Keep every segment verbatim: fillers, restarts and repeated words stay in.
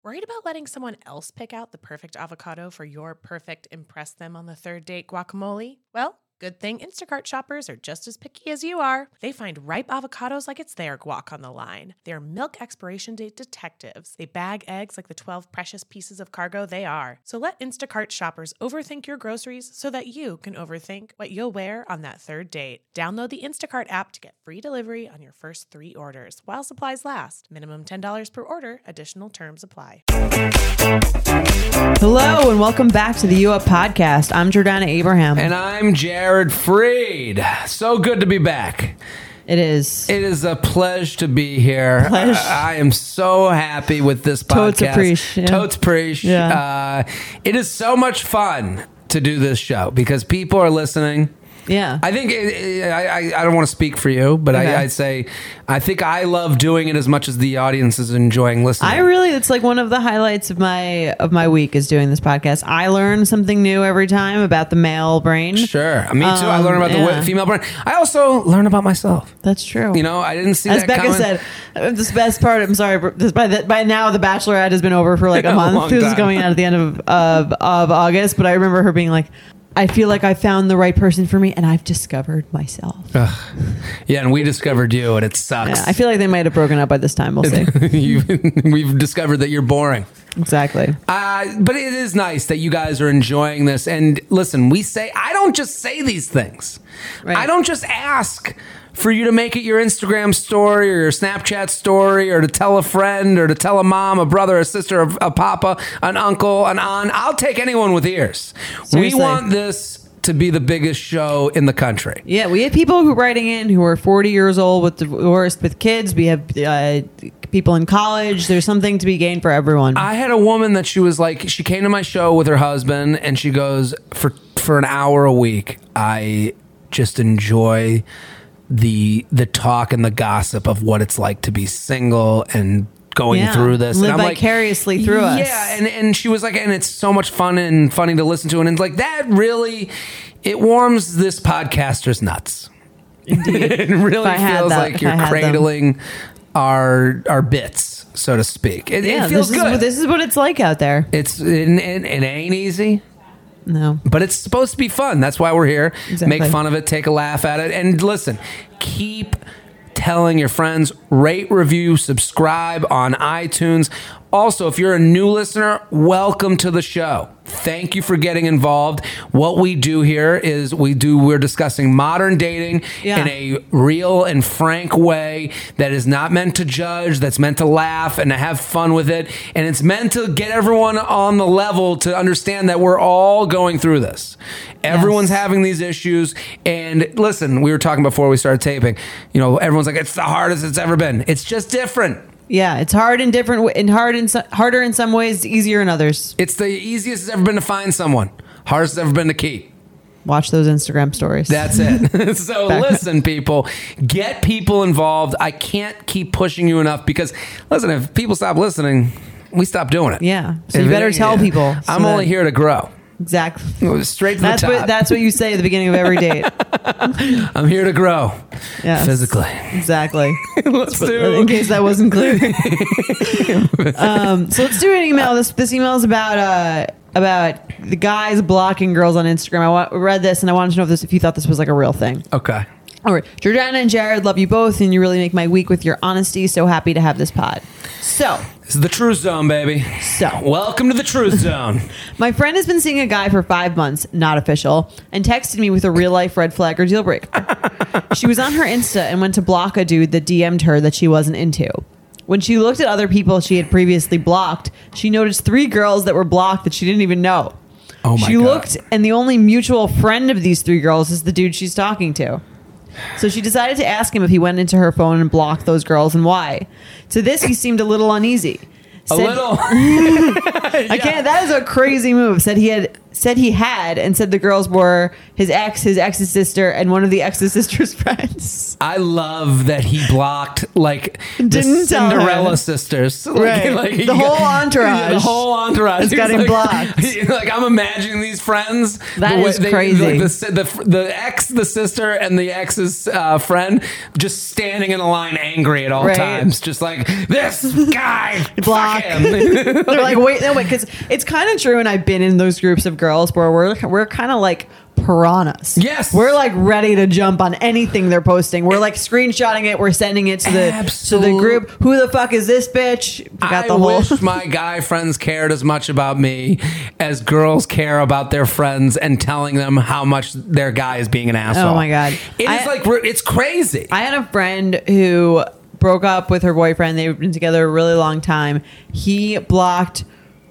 Worried about letting someone else pick out the perfect avocado for your perfect impress them on the third date guacamole? Well, good thing Instacart shoppers are just as picky as you are. They find ripe avocados like it's their guac on the line. They're milk expiration date detectives. They bag eggs like the twelve precious pieces of cargo they are. So let Instacart shoppers overthink your groceries so that you can overthink what you'll wear on that third date. Download the Instacart app to get free delivery on your first three orders while supplies last. Minimum ten dollars per order. Additional terms apply. Hello and welcome back to the U Up Podcast. I'm Jordana Abraham. And I'm Jared Freed. So good to be back. It is. It is a pleasure to be here. Pleasure. I, I am so happy with this Totes podcast. appreciate. Yeah. Totes appreciate. Yeah. Uh, it is so much fun to do this show because people are listening. Yeah. I think it, it, I, I I don't want to speak for you, but Okay. I, I'd say I think I love doing it as much as the audience is enjoying listening. I really, it's like one of the highlights of my of my week is doing this podcast. I learn something new every time about the male brain. Sure. Me too. I Um, learn about yeah. the female brain. I also learn about myself. That's true. You know, I didn't see As that Becca coming. said, uh, this best part, I'm sorry, but this, by, the, by now The Bachelorette has been over for like a A month. long This is time. going out at the end of, of, of August, but I remember her being like, I feel like I found the right person for me and I've discovered myself. Ugh. Yeah, and we discovered you, and it sucks. Yeah, I feel like they might have broken up by this time. We'll see. You've, we've discovered that you're boring. Exactly. Uh, but it is nice that you guys are enjoying this. And listen, we say, I don't just say these things. Right. I don't just ask for you to make it your Instagram story or your Snapchat story or to tell a friend or to tell a mom, a brother, a sister, a, a papa, an uncle, an aunt. I'll take anyone with ears. Seriously. We want this to be the biggest show in the country. Yeah, we have people who writing in who are forty years old with divorced with kids. We have uh, people in college. There's something to be gained for everyone. I had a woman that she was like, she came to my show with her husband and she goes, for for an hour a week, I just enjoy the the talk and the gossip of what it's like to be single and going Yeah. through this. Live and I'm like, vicariously through us. Yeah, and, and she was like, and it's so much fun and funny to listen to. And it's like, that really, it warms this podcaster's nuts. Indeed. It really If I had feels that- like if you're I had them. cradling our our bits, so to speak. It, yeah, it feels this good. Is, this is what it's like out there. It's it, it, it ain't easy, No. but it's supposed to be fun. That's why we're here. Exactly. Make fun of it, take a laugh at it, and listen. Keep telling your friends. Rate, review, subscribe on iTunes. Also, if you're a new listener, welcome to the show. Thank you for getting involved. What we do here is we do, we're discussing modern dating Yeah. in a real and frank way that is not meant to judge, that's meant to laugh and to have fun with it. And it's meant to get everyone on the level to understand that we're all going through this. Everyone's Yes. having these issues. And listen, we were talking before we started taping, you know, everyone's like, it's the hardest it's ever been. It's just different. Yeah, it's hard in different wa- and hard in so- harder in some ways, easier in others. It's the easiest it's ever been to find someone. Hardest it's ever been to keep. Watch those Instagram stories. That's it. So Back- listen, people, get people involved. I can't keep pushing you enough because, listen, if people stop listening, we stop doing it. Yeah. So If you it better ain't- tell people. so I'm only that- here to grow. Exactly. Straight to That's the top. what that's what you say at the beginning of every date. I'm here to grow Yes. physically. Exactly. Let's In do. case that wasn't clear. um, so let's do an email. This this email is about uh, about the guys blocking girls on Instagram. I wa- read this and I wanted to know if this if you thought this was like a real thing. Okay. All right, Jordana and Jared, love you both, and you really make my week with your honesty. So happy to have this pod. So, This is the Truth Zone, baby. so Welcome to the Truth Zone. my friend has been seeing a guy for five months, not official, and texted me with a real life red flag or deal breaker. She was on her Insta and went to block a dude that D M'd her that she wasn't into. When she looked at other people she had previously blocked, she noticed three girls that were blocked that she didn't even know. Oh my she God. looked, and the only mutual friend of these three girls is the dude she's talking to. So she decided to ask him if he went into her phone and blocked those girls and why. To this, he seemed a little uneasy. A Said- little. I can't. That is a crazy move. Said he had said he had, and said the girls were his ex, his ex's sister, and one of the ex's sister's friends. I love that he blocked like the Didn't tell her. Cinderella sisters, like, Right. like, The he whole got- entourage. the whole entourage. It's got He's him like, blocked. he- like I'm imagining these friends. That the way is they- crazy. Like the, si- the the ex, the sister, and the ex's uh, friend just standing in a line, angry at all Right. times, just like this guy. Block. Fuck him. They're like, wait, no, wait, because it's kind of true, and I've been in those groups of girls where we're we're kind of like piranhas. Yes. We're like ready to jump on anything they're posting. We're like screenshotting it. We're sending it to the Absolute- to the group. Who the fuck is this bitch? We got I the whole. wish my guy friends cared as much about me as girls care about their friends and telling them how much their guy is being an asshole. Oh my God. It I- is like it's crazy. I had a friend who broke up with her boyfriend. They've been together a really long time. He blocked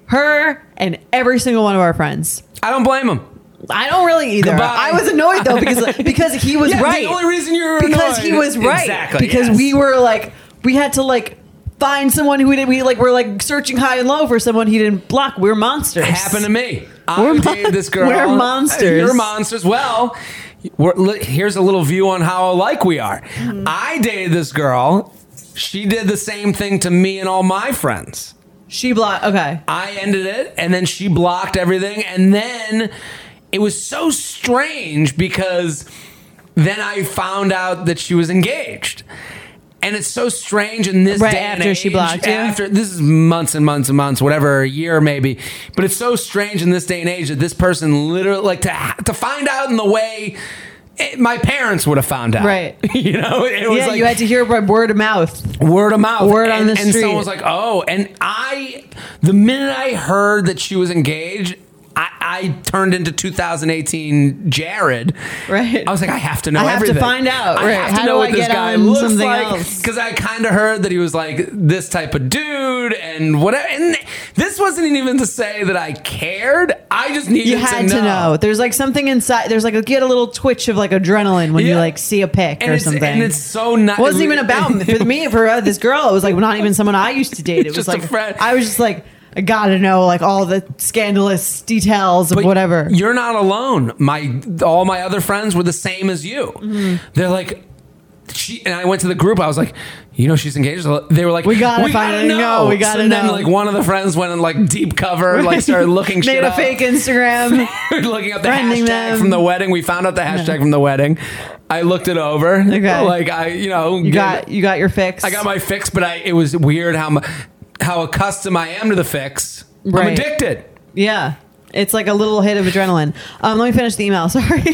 her and every single one of our friends. I don't blame him. I don't really either. Goodbye. I was annoyed though because because he was Yeah, right. the only reason you're because annoyed- he was right. Exactly, Because yes. we were like we had to like find someone who we did. We like were like searching high and low for someone he didn't block. We're monsters. Happened to me. I We're mon- dated this girl. we're monsters. You're monsters. Well, we're, li- here's a little view on how alike we are. Mm-hmm. I dated this girl. She did the same thing to me and all my friends. She blocked. Okay. I ended it, and then she blocked everything, and then it was so strange because then I found out that she was engaged. And it's so strange in this Right day and after she age, blocked you? After this is months and months and months, whatever, a year maybe. But it's so strange in this day and age that this person literally, like, to to find out in the way it, my parents would have found out. Right. You know, it was Yeah, like you had to hear by word of mouth. word of mouth, Word on and, the and street. someone was like, "Oh," and I, the minute I heard that she was engaged, I, I turned into two thousand eighteen Jared. Right. I was like, I have to know I have to everything. find out, I right. have to How know do what I this get guy on looks something like else? because I kind of heard that he was like this type of dude and whatever. And this wasn't even to say that I cared. I just needed You had to know. to know. There's like something inside. There's like a get a little twitch of like adrenaline when you Yeah. like see a pic And or it's, something. and it's so not. It wasn't even about me. For me, for uh, this girl, it was like not even someone I used to date. It was Just a like friend. I was just like, I gotta know like all the scandalous details of But whatever. You're not alone. My all my other friends were the same as you. Mm-hmm. They're like, she and I went to the group. I was like, you know, she's engaged. They were like, We gotta find it. No, we gotta so then, know. like one of the friends went in like deep cover, like started looking Made shit a up. fake Instagram. looking up the Friending hashtag them. from the wedding. We found out the hashtag from the wedding. I looked it over. Okay. Like I, you know, You got you got your fix. I got my fix, but I it was weird how mu- how accustomed I am to the fix. I'm Right. addicted. Yeah. It's like a little hit of adrenaline. Um, let me finish the email. Sorry.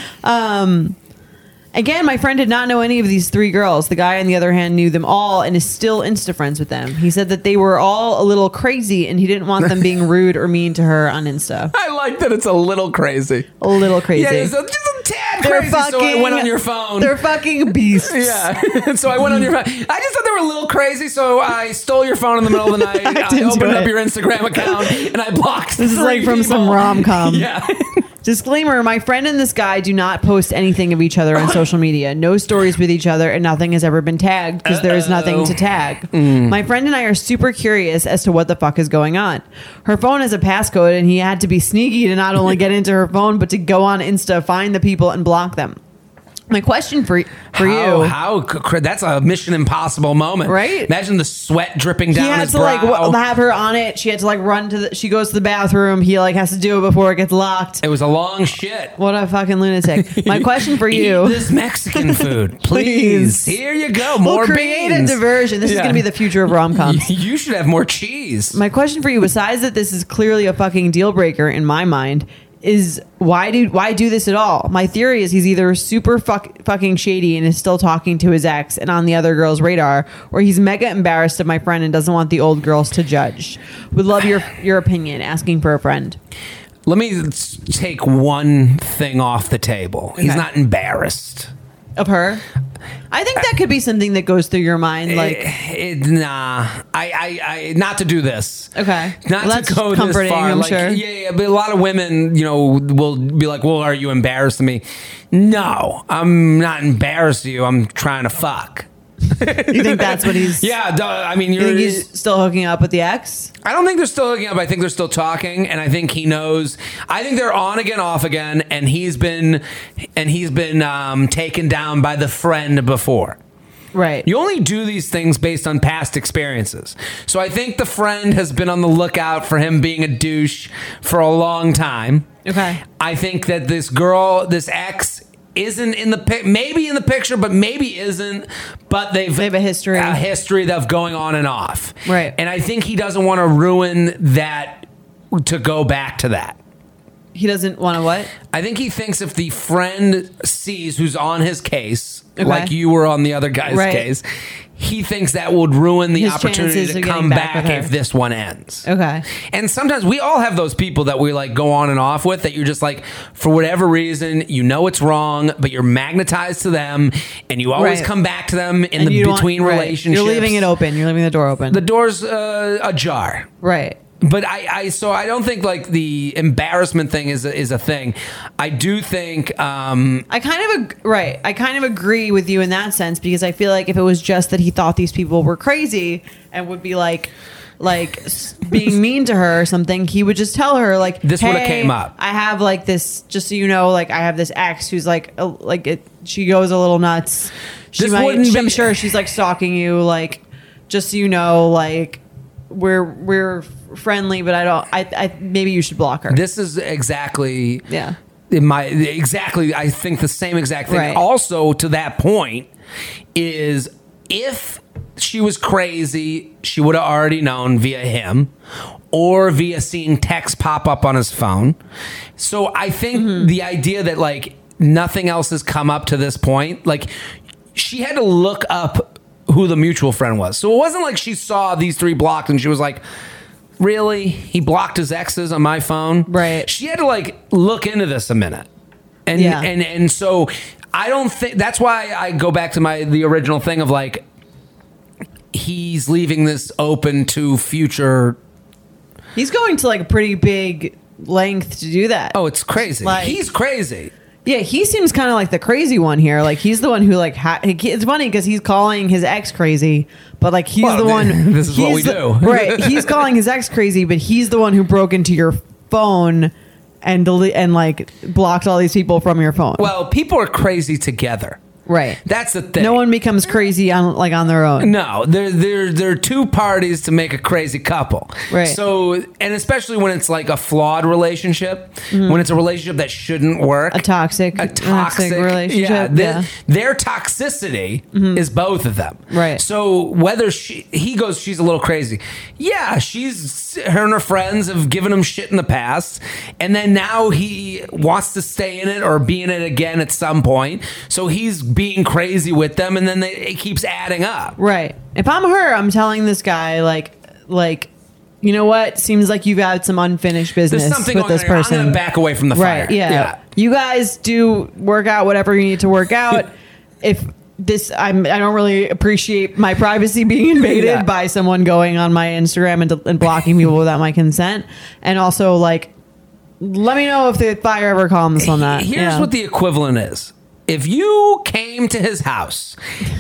um, again, my friend did not know any of these three girls. The guy, on the other hand, knew them all and is still Insta friends with them. He said that they were all a little crazy and he didn't want them being rude or mean to her on Insta. I like that it's a little crazy. A little crazy. Yeah, it's a, just a tad They're crazy. fucking. so I went on your phone. They're fucking beasts. Yeah. So I went on your phone. I just thought they were a little crazy, so I stole your phone in the middle of the night. Hacked I into opened up it. your Instagram account and I blocked. This is three like from some people. rom-com. Yeah. Disclaimer, my friend and this guy do not post anything of each other on social media. No stories with each other, and nothing has ever been tagged because there is nothing to tag. My friend and I are super curious as to what the fuck is going on. Her phone has a passcode, and he had to be sneaky to not only get into her phone, but to go on Insta, find the people, and block them. My question for for how, you. How cr- that's a Mission Impossible moment, Right? Imagine the sweat dripping He down had his to brow. like w- have her on it. She had to like run to the. She goes to the bathroom. He like has to do it before it gets locked. It was a long shit. What a fucking lunatic! My question for you. Eat this Mexican food, Please. please. Here you go. More We'll create beans. a diversion. This is Yeah. going to be the future of rom-coms. You should have more cheese. My question for you, besides that this is clearly a fucking deal breaker in my mind, is why do why do this at all? My theory is he's either super fuck, fucking shady and is still talking to his ex and on the other girl's radar, or he's mega embarrassed of my friend and doesn't want the old girls to judge. Would love your your opinion. Asking for a friend. Let me s- take one thing off the table. He's Okay. not embarrassed. Of her? I think that could be something that goes through your mind. Like, It- nah, I, I, I, not to do this. okay, Not well, that's to go comforting. this far. I'm like, sure. Yeah, yeah, but a lot of women, you know, will be like, "Well, are you embarrassed of me?" No, I'm not embarrassed of you. I'm trying to fuck. You think that's what he's? Yeah, duh, I mean, You you're. think he's still hooking up with the ex? I don't think they're still hooking up. I think they're still talking, and I think he knows. I think they're on again, off again, and he's been and he's been um, taken down by the friend before. Right. You only do these things based on past experiences. So I think the friend has been on the lookout for him being a douche for a long time. Okay. I think that this girl, this ex, isn't in the pic, maybe in the picture, but maybe isn't. But they've They have a history. a history of going on and off. Right. And I think he doesn't want to ruin that to go back to that. He doesn't want to what? I think he thinks if the friend sees who's on his case, Okay. like you were on the other guy's Right. case, he thinks that would ruin the His opportunity chances to of getting come back back with her. if this one ends. Okay. And sometimes we all have those people that we like go on and off with that you're just like, for whatever reason, you know it's wrong, but you're magnetized to them and you always Right. come back to them in And the you don't- between right. relationships. You're leaving it open. You're leaving the door open. The door's uh, ajar. right. But I, I, so I don't think like the embarrassment thing is a, is a thing. I do think, um, I kind of ag- right. I kind of agree with you in that sense because I feel like if it was just that he thought these people were crazy and would be like, like s- being mean to her or something, he would just tell her like, This would've "Hey, came up. I have like this, just so you know, like I have this ex who's like, a, like it. She goes a little nuts. She This might. wouldn't she- be- I'm sure she's like stalking you. Like, just so you know, like we're we're friendly, but I don't. I, I maybe you should block her. this is exactly yeah. in my exactly I think the same exact thing. Right. Also to that point is if she was crazy, she would have already known via him or via seeing text pop up on his phone. So I think Mm-hmm. the idea that like nothing else has come up to this point, like she had to look up who the mutual friend was. So it wasn't like she saw these three blocked and she was like, really? He blocked his exes on my phone? Right. She had to like look into this a minute. And Yeah. and and so I don't think that's why I go back to my the original thing of like he's leaving this open to future. He's going to like a pretty big length to do that. Oh, it's crazy. Like- He's crazy. Yeah, he seems kind of like the crazy one here. Like he's the one who like ha- he- it's funny because he's calling his ex crazy, but like he's Well, the one. this is what he's we the- do. right? He's calling his ex crazy, but he's the one who broke into your phone and dele- and like blocked all these people from your phone. Well, people are crazy together. right. That's the thing. No one becomes crazy on like on their own. No, there there there are two parties to make a crazy couple. Right. So, and especially when it's like a flawed relationship, when it's a relationship that shouldn't work, A toxic, a toxic, relationship. Yeah, their, Yeah. their toxicity is both of them. Right. So whether she he goes, she's a little crazy. Yeah, she's her and her friends have given him shit in the past, and then now he wants to stay in it or be in it again at some point. So he's being crazy with them, and then they, it keeps adding up. Right. If I'm her, I'm telling this guy like like. You know what? Seems like you've had some unfinished business There's something with going this on here. person. I'm gonna back away from the fire. Right. Yeah. You guys do work out whatever you need to work out. If this, I'm, I don't really appreciate my privacy being invaded Yeah. by someone going on my Instagram and, and blocking people without my consent. And also, like, let me know if the fire ever comes on that. Here's Yeah. what the equivalent is. If you came to his house,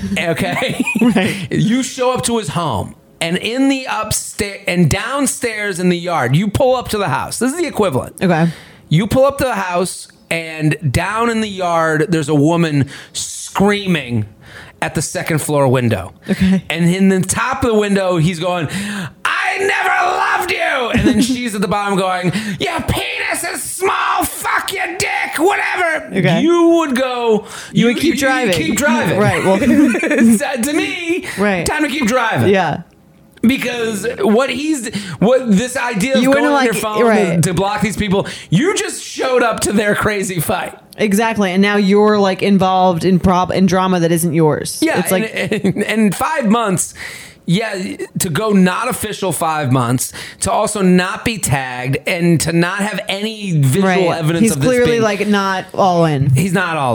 okay, you show up to his home, and in the upstairs and downstairs in the yard, you pull up to the house. This is the equivalent. Okay. You pull up to the house, and down in the yard, there's a woman screaming at the second floor window. Okay. And in the top of the window, he's going, I never loved you. And then she's at the bottom going, your penis is small, fuck your dick, whatever. Okay. You would go, You would keep driving. keep driving. Right. Well, to me, Right. time to keep driving. yeah. Because what he's what this idea of You going wouldn't on your like- phone right. to, to block these people, you just showed up to their crazy fight. Exactly. And now you're like involved in prob in drama that isn't yours. Yeah, It's like, and, and, and five months. Yeah, to go not official five months, to also not be tagged, and to not have any visual right. evidence He's of this clearly being, like not all in. he's not all in.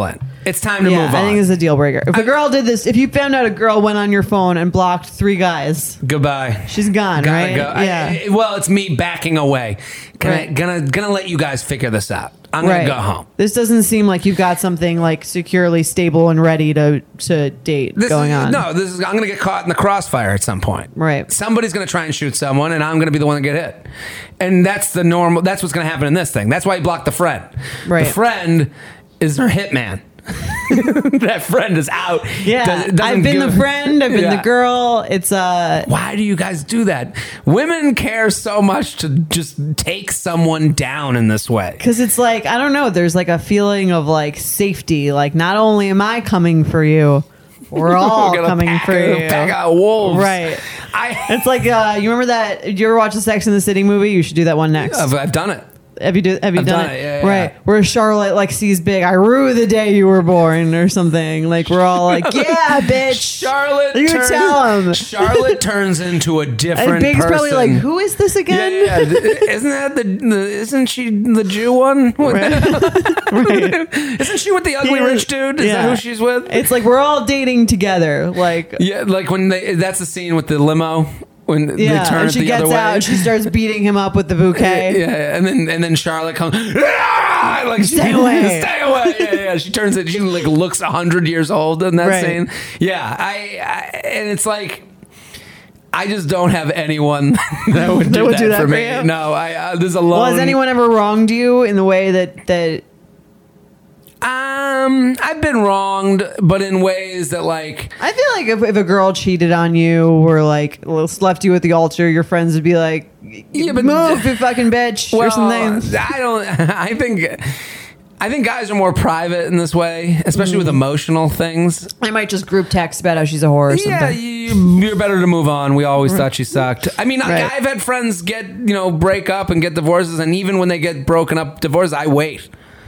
It's time to yeah, move on. I think it's a deal breaker. If a girl did this, if you found out a girl went on your phone and blocked three guys, Goodbye. she's gone, Gotta right? go. Yeah. I, well, it's me backing away. Gonna, Right. gonna, gonna let you guys figure this out. I'm right. gonna go home. This doesn't seem like you've got something like securely stable and ready to to date This going is, on. No, this is. I'm gonna get caught in the crossfire at some point. Right. Somebody's gonna try and shoot someone, and I'm gonna be the one to get hit. And that's the normal. That's what's gonna happen in this thing. That's why you block the friend. Right. The friend is their hitman. That friend is out. Yeah, Does- doesn't I've been give- the friend. I've been Yeah. the girl. It's uh, Why do you guys do that? Women care so much to just take someone down in this way. because it's like I don't know. There's like a feeling of like safety. Like not only am I coming for you, we're all We're gonna coming pack, for you. pack out wolves. Right. I, It's like uh, you remember that? Did you ever watch the Sex and the City movie? You should do that one next. I've, I've done it. Have you do? Have you I've done, done it? it, yeah, yeah, right. yeah. Where Charlotte like sees Big. I rue the day you were born, or something. Like we're all like, yeah, bitch. Charlotte, You turns, tell him. Charlotte turns into a different And Big's person. probably like, who is this Yeah, again? yeah, yeah. Isn't that the, the? Isn't she the Jew one? Right. Isn't she with the ugly Yeah. rich dude? Is Yeah. that who she's with? It's like we're all dating together. Like Yeah, like when they. That's the scene with the limo when yeah, they turn and it she the gets other way. out and she starts beating him up with the bouquet. Yeah, yeah, and then and then Charlotte comes. "Ah!" Like she, Stay away. stay away. Yeah, yeah. She turns it. She like looks a hundred years old in that Right. scene. Yeah, I, I and it's like. I just don't have anyone that would do, would that, do that for for me. you? No, I uh, there's a lone. Well, has anyone ever wronged you in the way that that? Um, I've been wronged, but in ways that like I feel like if, if a girl cheated on you or like left you at the altar, your friends would be like, Yeah, but- "Move, you fucking bitch," or well, something. I don't. I think. I think guys are more private in this way, especially Mm. with emotional things. I might just group text about how she's a whore or Yeah, something. you, you're better to move on. We always thought she sucked. I mean, Right. I, I've had friends get, you know, break up and get divorces, and even when they get broken up, divorces, I wait.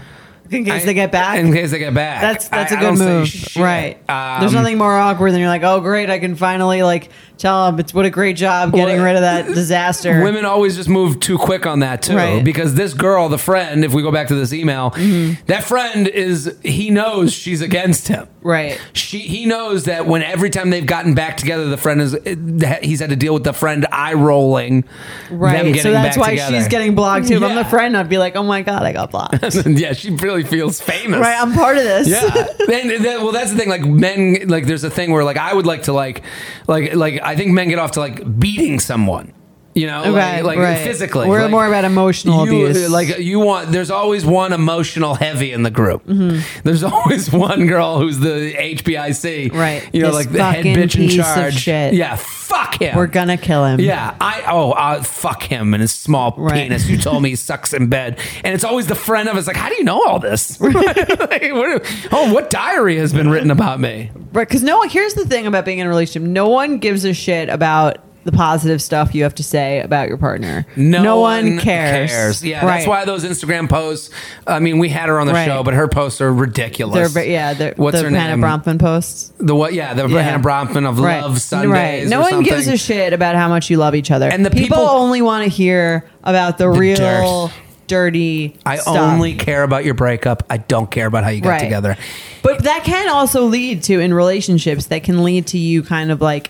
In case I- they get back. In case they get back. That's that's a a good move, right? There's nothing more awkward than you're like, oh great, I can finally like tell them it's what a great job getting Well, rid of that disaster. Women always just move too quick on that too, Right. because this girl, the friend, if we go back to this email, Mm-hmm. that friend is he knows she's against him. right? She he knows that when every time they've gotten back together, the friend is he's had to deal with the friend eye rolling. Them Right. getting So that's back why together. she's getting blocked too. If I'm Yeah. the friend, I'd be like, oh my god, I got blocked. Yeah, she really feels famous. Right, I'm part of this. Yeah. Then, then, well, that's the thing. Like men, like there's a thing where like I would like to like, like, like I think men get off to like beating someone. You know, Right, like, like right. physically. We're like, more about emotional you, abuse. Like you want. There's always one emotional heavy in the group. Mm-hmm. There's always one girl who's the H B I C. Right. You know, This like the head fucking bitch in piece of charge. shit. Yeah. Fuck him. We're gonna kill him. Yeah, I oh uh, fuck him and his small Right. penis. You told me he sucks in bed, and it's always the friend of us. Like, how do you know all this? Like, what, oh, what diary has been written about me? Right, because no one. Here's the thing about being in a relationship: no one gives a shit about the positive stuff you have to say about your partner. No, one cares. Yeah, right. that's why those Instagram posts. I mean, we had her on the Right. show, but her posts are ridiculous. They're ve- yeah. They're, What's the her Hannah name? Bronfman posts. The what? Yeah, the Yeah. Hannah Bronfman of Right. Love Sundays. Right. No or one something. gives a shit about how much you love each other. And the people, people- only want to hear about the, real dirt. dirty. I stuff. only care about your breakup. I don't care about how you got Right. together. But that can also lead to in relationships that can lead to you kind of like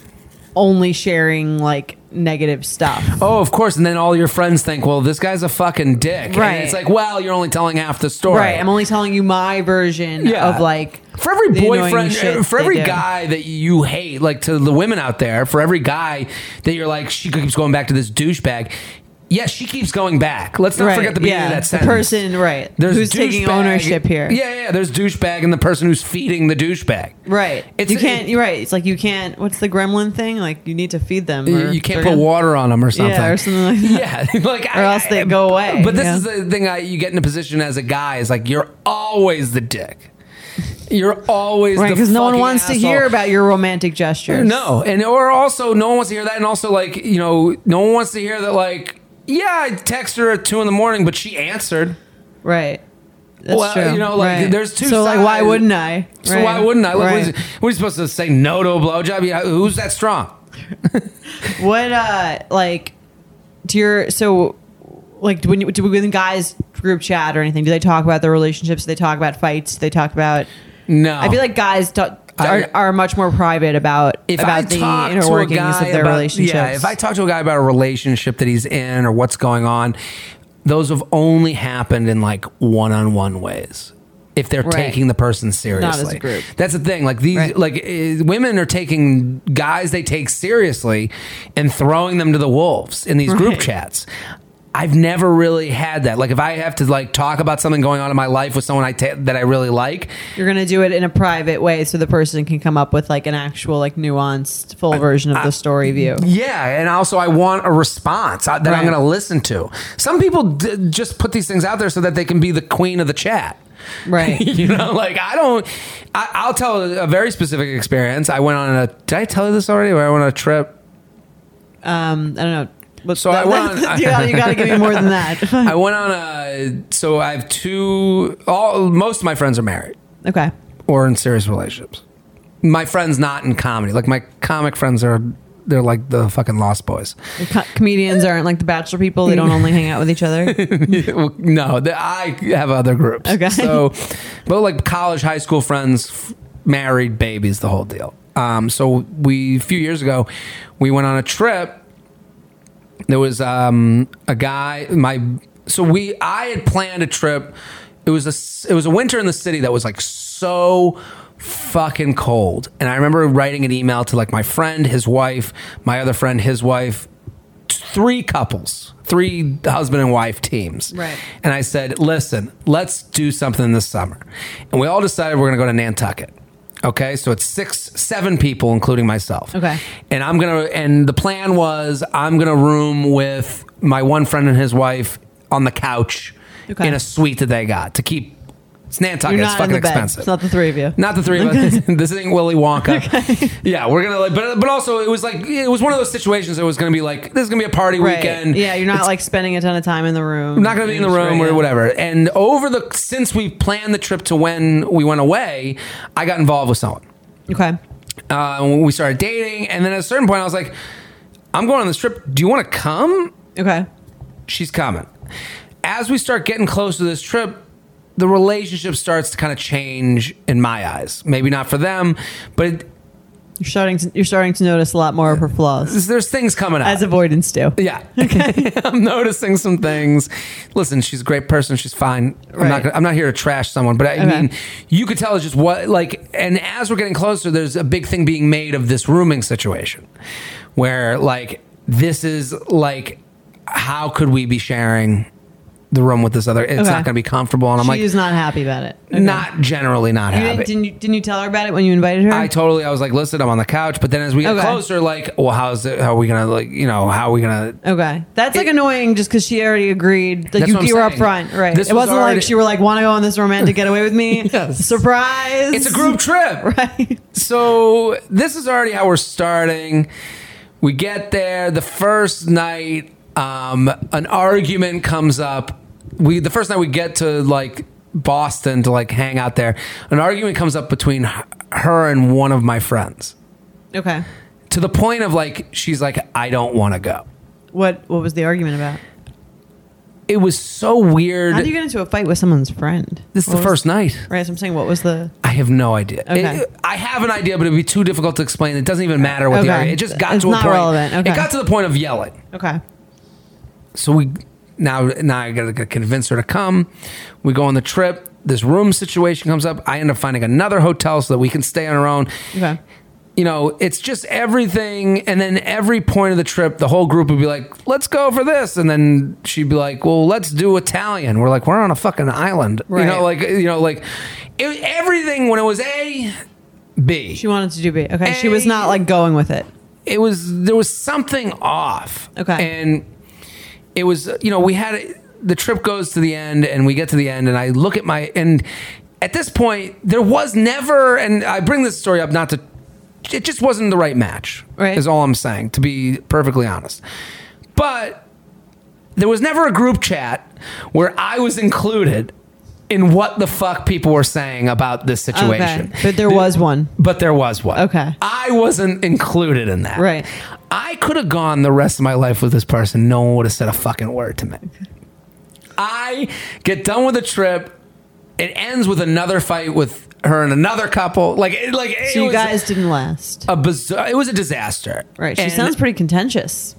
only sharing like negative stuff. Oh, of course. And then all your friends think, well, this guy's a fucking dick. Right. And it's like, well, you're only telling half the story. Right. I'm only telling you my version Yeah. of like For every the annoying boyfriend, shit uh, for they every do. guy that you hate, like to the women out there, for every guy that you're like, she keeps going back to this douchebag. Yes, she keeps going back. Let's not Right, forget the beginning yeah, of that the sentence. person, right, There's who's taking douchebag- ownership here. Yeah, yeah. There's douchebag and the person who's feeding the douchebag. Right. It's- you can't. it- You're right. It's like you can't. What's the gremlin thing? Like you need to feed them. You, or you can't they're put gonna- water on them or something. Yeah, or something like that. Yeah, like Or else they go away, But this yeah. is the thing: I, you get in a position as a guy is like you're always the dick. You're always Right, the because no one fucking wants to asshole. hear about your romantic gestures. No, and or also no one wants to hear that, and also like you know, no one wants to hear that. Like, yeah, I text her at two in the morning, but she answered. Right. That's Well, true. you know, like, Right. there's two So like, why sides. wouldn't I? So Right. why wouldn't I? Like, what, Right. is, what are you supposed to say? No to a blowjob? Yeah, who's that strong? What uh like do your so like when you do when guys group chat or anything, do they talk about their relationships? Do they talk about fights? Do they talk about? No, I feel like guys talk, are, I- are much more private about if about I the talk inner to a workings guy of their about, relationships. yeah, if I talk to a guy about a relationship that he's in or what's going on, those have only happened in like one-on-one ways. If they're Right. taking the person seriously, Not as a group. That's the thing. Like these, Right. like uh, women are taking guys they take seriously and throwing them to the wolves in these group Right. chats. I've never really had that. Like if I have to like talk about something going on in my life with someone I ta- that I really like, You're gonna do it in a private way, so the person can come up with like an actual, like nuanced, full version of the story view. yeah, and also I want a response uh, that I'm Right. going to listen to. Some people d- just put these things out there so that they can be the queen of the chat. Right. You know, like I don't. I, I'll tell a very specific experience. I went on a. Did I tell you this already? Where I went on a trip. Um, I don't know. But So I went on- you gotta, you gotta give me more than that. I went on a. So I have two. All most of my friends are married Okay. or in serious relationships. My friends not in comedy. Like my comic friends are. They're like the fucking Lost Boys. Co- comedians aren't like the Bachelor people. They don't only hang out with each other. Well, no, the, I have other groups. Okay. So, but like college, high school friends, f- married, babies, the whole deal. Um, so we a few years ago, we went on a trip. There was um, a guy. My so we I had planned a trip. It was a s- it was a winter in the city that was like so fucking cold, and I remember writing an email to like my friend, his wife, my other friend, his wife, three couples, three husband and wife teams. Right. And I said, listen, let's do something this summer. And we all decided we're going to go to Nantucket. Okay. So it's six, seven people, including myself. Okay. And I'm going to, and the plan was I'm going to room with my one friend and his wife on the couch Okay. in a suite that they got to keep. It's Nantucket. You're It's not fucking in the bed. expensive. It's not the three of you. Not the three of us. This ain't Willy Wonka. Yeah, we're gonna like, but but also it was like it was one of those situations that was gonna be like this is gonna be a party Right. weekend. Yeah, you're not It's like spending a ton of time in the room. not gonna be in the Just room right, or yeah. whatever. And over the since we planned the trip to when we went away, I got involved with someone. Okay. Uh, when we started dating, and then at a certain point, I was like, "I'm going on this trip. Do you want to come?" Okay. She's coming. As we start getting close to this trip, the relationship starts to kind of change in my eyes. Maybe not for them, but it, You're starting to you're starting to notice a lot more of her flaws, there's things coming up. as avoidance do. Yeah. I'm noticing some things. Listen, she's a great person. She's fine. I'm Right. not gonna, I'm not here to trash someone, but I Okay. mean, you could tell it's just what like and as we're getting closer, there's a big thing being made of this rooming situation where like this is like how could we be sharing the room with this other it's Okay. not going to be comfortable and I'm like She's not happy about it. Okay. not generally not You happy. didn't, didn't you didn't you tell her about it when you invited her? I totally. I was like, listen, I'm on the couch. But then as we get Okay. closer, like, well, how's it? How are we gonna like? You know, how are we gonna? Okay, that's like It- annoying just because she already agreed. Like That's you, what I'm you were up saying. front, right? This it was wasn't already- like she were like, "Want to go on this romantic getaway with me?" Yes. Surprise! It's a group trip. right? So this is already how we're starting. We get there the first night. Um, an argument comes up. We the first night we get to like Boston to like hang out there. An argument comes up between h- her and one of my friends Okay. to the point of like she's like, I don't want to go. What What was the argument about? It was so weird. How do you get into a fight with someone's friend? this is What the was- first night. Right. So I'm saying, what was the? I have no idea. Okay. It- I have an idea, but it'd be too difficult to explain. It doesn't even matter what the Okay. argument. It just got It's to a not point. relevant. Okay. It got to the point of yelling. Okay. So we now now I gotta convince her to come. We go on the trip. This room situation comes up. I end up finding another hotel so that we can stay on our own. Okay. You know, it's just everything. And then every point of the trip, the whole group would be like, let's go for this. And then she'd be like, well, let's do Italian. We're like, we're on a fucking island. You Right. know, like, you know, like it, everything when it was A, B. She wanted to do B. Okay. She was A- not like going with it. It was, there was something off. Okay. And it was, you know, we had, the trip goes to the end and we get to the end and I look at my, and at this point, there was never, and I bring this story up not to, it just wasn't the right match, Right. is all I'm saying, to be perfectly honest. But there was never a group chat where I was included in what the fuck people were saying about this situation. Okay. But there was one. But there was one. Okay. I wasn't included in that. Right. I could have gone the rest of my life with this person. No one would have said a fucking word to me. I get done with the trip. It ends with another fight with her and another couple. Like, it, like it So you was guys didn't last. a bizarre. It was a disaster. Right. She And sounds pretty contentious.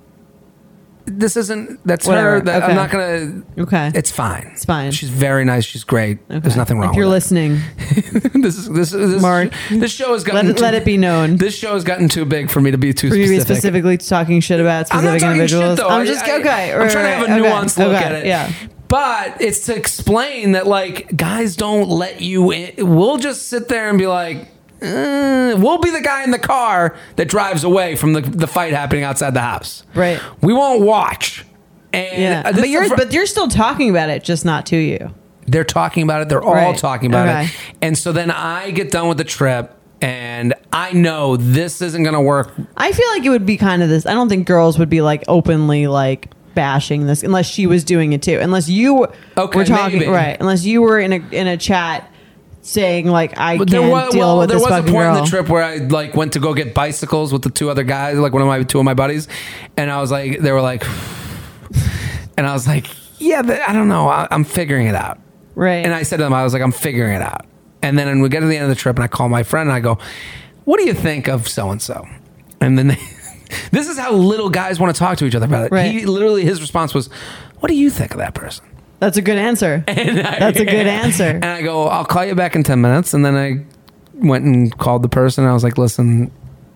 This isn't. That's Whatever. her. That, Okay. I'm not gonna. Okay. It's fine. It's fine. She's very nice. She's great. Okay. There's nothing wrong. If you're with listening, it. this is this this Mark, This show has let gotten. it, too, let it be known. This show has gotten too big for me to be too For you to be specific. specifically talking shit about I'm not specific talking individuals. shit though. I'm just I, I, okay. I'm right, trying to have a right, nuanced okay, look okay, at it. Yeah. But it's to explain that like guys don't let you in. We'll just sit there and be like, uh, we'll be the guy in the car that drives away from the, the fight happening outside the house. Right. We won't watch. And Yeah. uh, this But is you're the fir- but you're still talking about it, just not to you. they're talking about it. They're all Right. talking about Okay. it. And so then I get done with the trip and I know this isn't going to work. I feel like it would be kind of this. I don't think girls would be like openly like bashing this unless she was doing it too. Unless you Okay, were talking maybe. right. Unless you were in a in a chat saying like I But can't there was, deal well, with there this was a fucking point girl. in the trip where I like went to go get bicycles with the two other guys, like one of my two of my buddies, and I was like, they were like, and I was like, yeah, but I don't know, I, I'm figuring it out. Right. And I said to them, I was like, I'm figuring it out. And then we get to the end of the trip, and I call my friend, and I go, what do you think of so and so? And then they, this is how little guys want to talk to each other about it. Right. He literally, his response was, what do you think of that person? That's a good answer. And I- That's a good answer. And I go, I'll call you back in ten minutes. And then I went and called the person. And I was like, listen.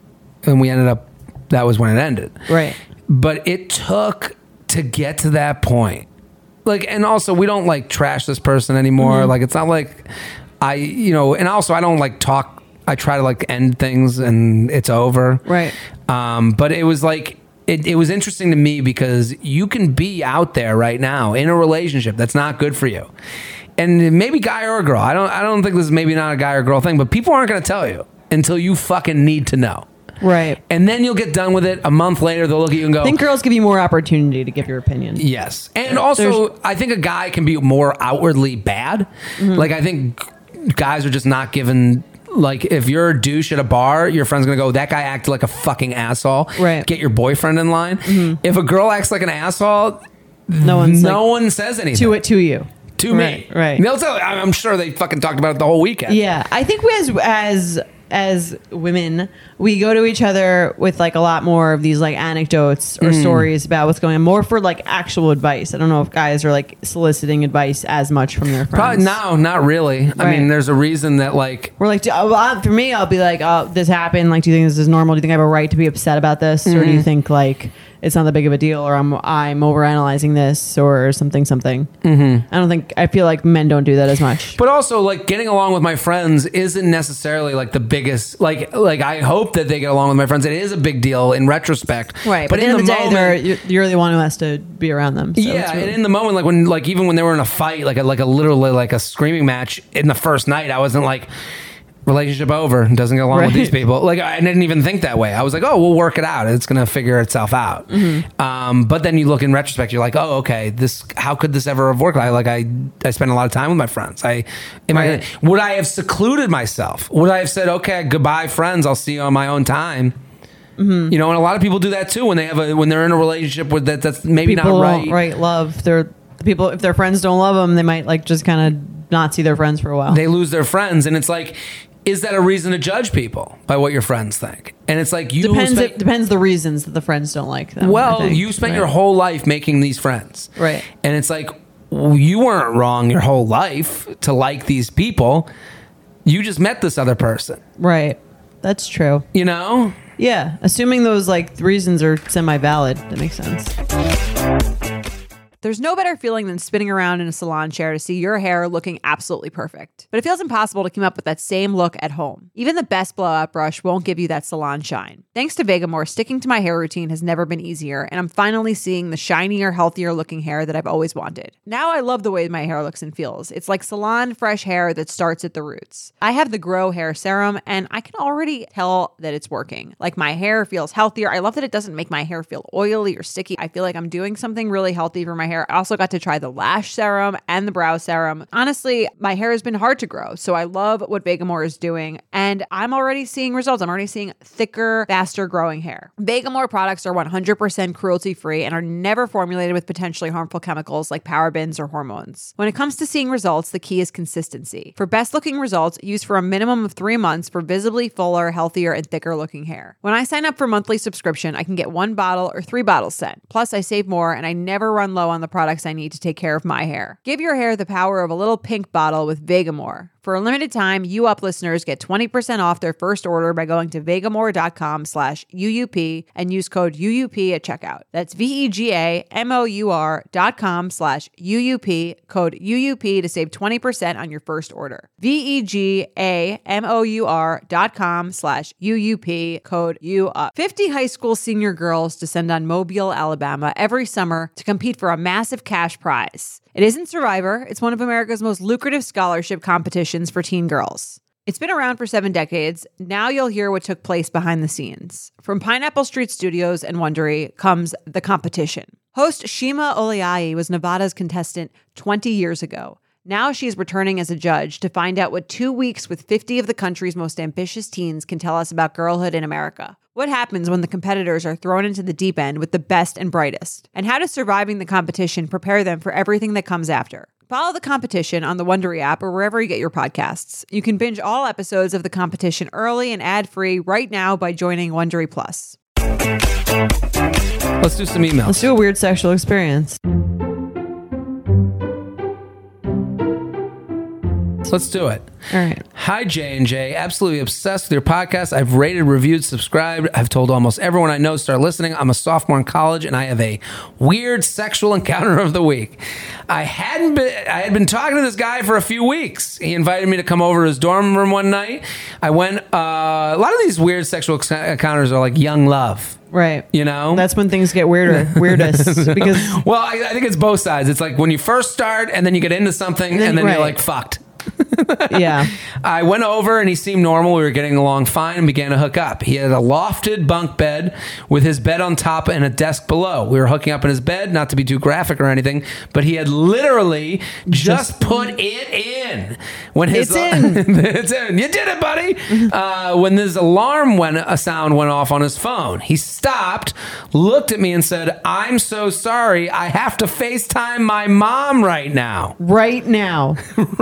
And we ended up, that was when it ended. Right. But it took to get to that point. Like, and also, we don't like trash this person anymore. Mm-hmm. Like, it's not like I, you know, and also, I don't like talk. I try to like end things and it's over. Right. Um, but it was like, It, it was interesting to me because you can be out there right now in a relationship that's not good for you, and maybe guy or girl. I don't. I don't think this is maybe not a guy or girl thing, but people aren't going to tell you until you fucking need to know. Right. And then you'll get done with it. A month later, they'll look at you and go, I think girls give you more opportunity to give your opinion. yes. And also, I think a guy can be more outwardly bad. Mm-hmm. Like, I think guys are just not given. Like, if you're a douche at a bar, your friend's gonna go, that guy acted like a fucking asshole. Right. Get your boyfriend in line. Mm-hmm. If a girl acts like an asshole, No one's no like, one says anything to it to you. to Right, me. right. They'll tell. I'm sure they fucking talked about it the whole weekend. Yeah, I think we as as as women, we go to each other with like a lot more of these like anecdotes or Mm. stories about what's going on, more for like actual advice. I don't know if guys are like soliciting advice as much from their friends. Probably no, not really. I Right. mean, there's a reason that like We're like, do- uh, well, I- for me, I'll be like, oh, this happened. Like, do you think this is normal? Do you think I have a right to be upset about this, or Mm-hmm. do you think like it's not that big of a deal, or I'm I'm overanalyzing this, or something something? Mm-hmm. I don't think I feel like men don't do that as much. But also, like, getting along with my friends isn't necessarily like the biggest. Like, like I hope that they get along with my friends. It is a big deal in retrospect, Right, But, but, in at the end the, of the day, moment, they're, you're, you're the one who has to be around them. So yeah, it's really- and in the moment, like when, like even when they were in a fight, like a, like a literally like a screaming match in the first night, I wasn't like, relationship over, doesn't get along with Right. these people. Like, I didn't even think that way. I was like, oh, we'll work it out. It's gonna figure itself out. Mm-hmm. Um, but then you look in retrospect, you're like, oh, okay, this. How could this ever have worked? I like I I spent a lot of time with my friends. I am Right. I would I have secluded myself? Would I have said, okay, goodbye, friends. I'll see you on my own time. Mm-hmm. You know, and a lot of people do that too when they have a when they're in a relationship with that that's maybe people not right. don't, right love their people. If their friends don't love them, they might like just kind of not see their friends for a while. They lose their friends, and it's like, is that a reason to judge people by what your friends think? And it's like, you depends. spent- It depends the reasons that the friends don't like them. I well, think. you spent Right. your whole life making these friends, Right. And it's like, well, you weren't wrong your whole life to like these people. You just met this other person, right. That's true. you know. Yeah, assuming those like reasons are semi-valid, that makes sense. There's no better feeling than spinning around in a salon chair to see your hair looking absolutely perfect. But it feels impossible to come up with that same look at home. Even the best blowout brush won't give you that salon shine. Thanks to Vegamore, sticking to my hair routine has never been easier, and I'm finally seeing the shinier, healthier looking hair that I've always wanted. Now I love the way my hair looks and feels. It's like salon fresh hair that starts at the roots. I have the Grow Hair Serum, and I can already tell that it's working. Like, my hair feels healthier. I love that it doesn't make my hair feel oily or sticky. I feel like I'm doing something really healthy for my hair. I also got to try the lash serum and the brow serum. Honestly, my hair has been hard to grow, so I love what Vegamour is doing, and I'm already seeing results. I'm already seeing thicker, faster growing hair. Vegamour products are one hundred percent cruelty-free and are never formulated with potentially harmful chemicals like parabens or hormones. When it comes to seeing results, the key is consistency. For best-looking results, use for a minimum of three months for visibly fuller, healthier, and thicker-looking hair. When I sign up for monthly subscription, I can get one bottle or three bottles sent. Plus, I save more, and I never run low on the products I need to take care of my hair. Give your hair the power of a little pink bottle with Vegamour. For a limited time, U Up listeners get twenty percent off their first order by going to vegamour.com slash UUP and use code U U P at checkout. That's V-E-G-A-M-O-U-R dot com slash UUP, code U U P to save twenty percent on your first order. V-E-G-A-M-O-U-R dot com slash UUP, code U up. fifty high school senior girls descend on Mobile, Alabama every summer to compete for a massive cash prize. It isn't Survivor. It's one of America's most lucrative scholarship competitions for teen girls. It's been around for seven decades. Now you'll hear what took place behind the scenes. From Pineapple Street Studios and Wondery comes The Competition. Host Shima Oliai was Nevada's contestant twenty years ago. Now she's returning as a judge to find out what two weeks with fifty of the country's most ambitious teens can tell us about girlhood in America. What happens when the competitors are thrown into the deep end with the best and brightest? And how does surviving the competition prepare them for everything that comes after? Follow The Competition on the Wondery app or wherever you get your podcasts. You can binge all episodes of The Competition early and ad-free right now by joining Wondery Plus. Let's do some emails. Let's do a weird sexual experience. Let's do it. All right. Hi, J and J. Absolutely obsessed with your podcast. I've rated, reviewed, subscribed. I've told almost everyone I know to start listening. I'm a sophomore in college, and I have a weird sexual encounter of the week. I hadn't been. I had been talking to this guy for a few weeks. He invited me to come over to his dorm room one night. I went. Uh, a lot of these weird sexual encounters are like young love. Right. You know? That's when things get weirder, weirdest. Because well, I, I think it's both sides. It's like when you first start, and then you get into something, and then, and then right. you're like, fucked. Yeah. I went over and he seemed normal. We were getting along fine and began to hook up. He had a lofted bunk bed with his bed on top and a desk below. We were hooking up in his bed, not to be too graphic or anything, but he had literally just, just put it in. When his it's in. It's in. You did it, buddy. Uh, when this alarm went, a sound went off on his phone. He stopped, looked at me and said, "I'm so sorry. I have to FaceTime my mom right now." Right now.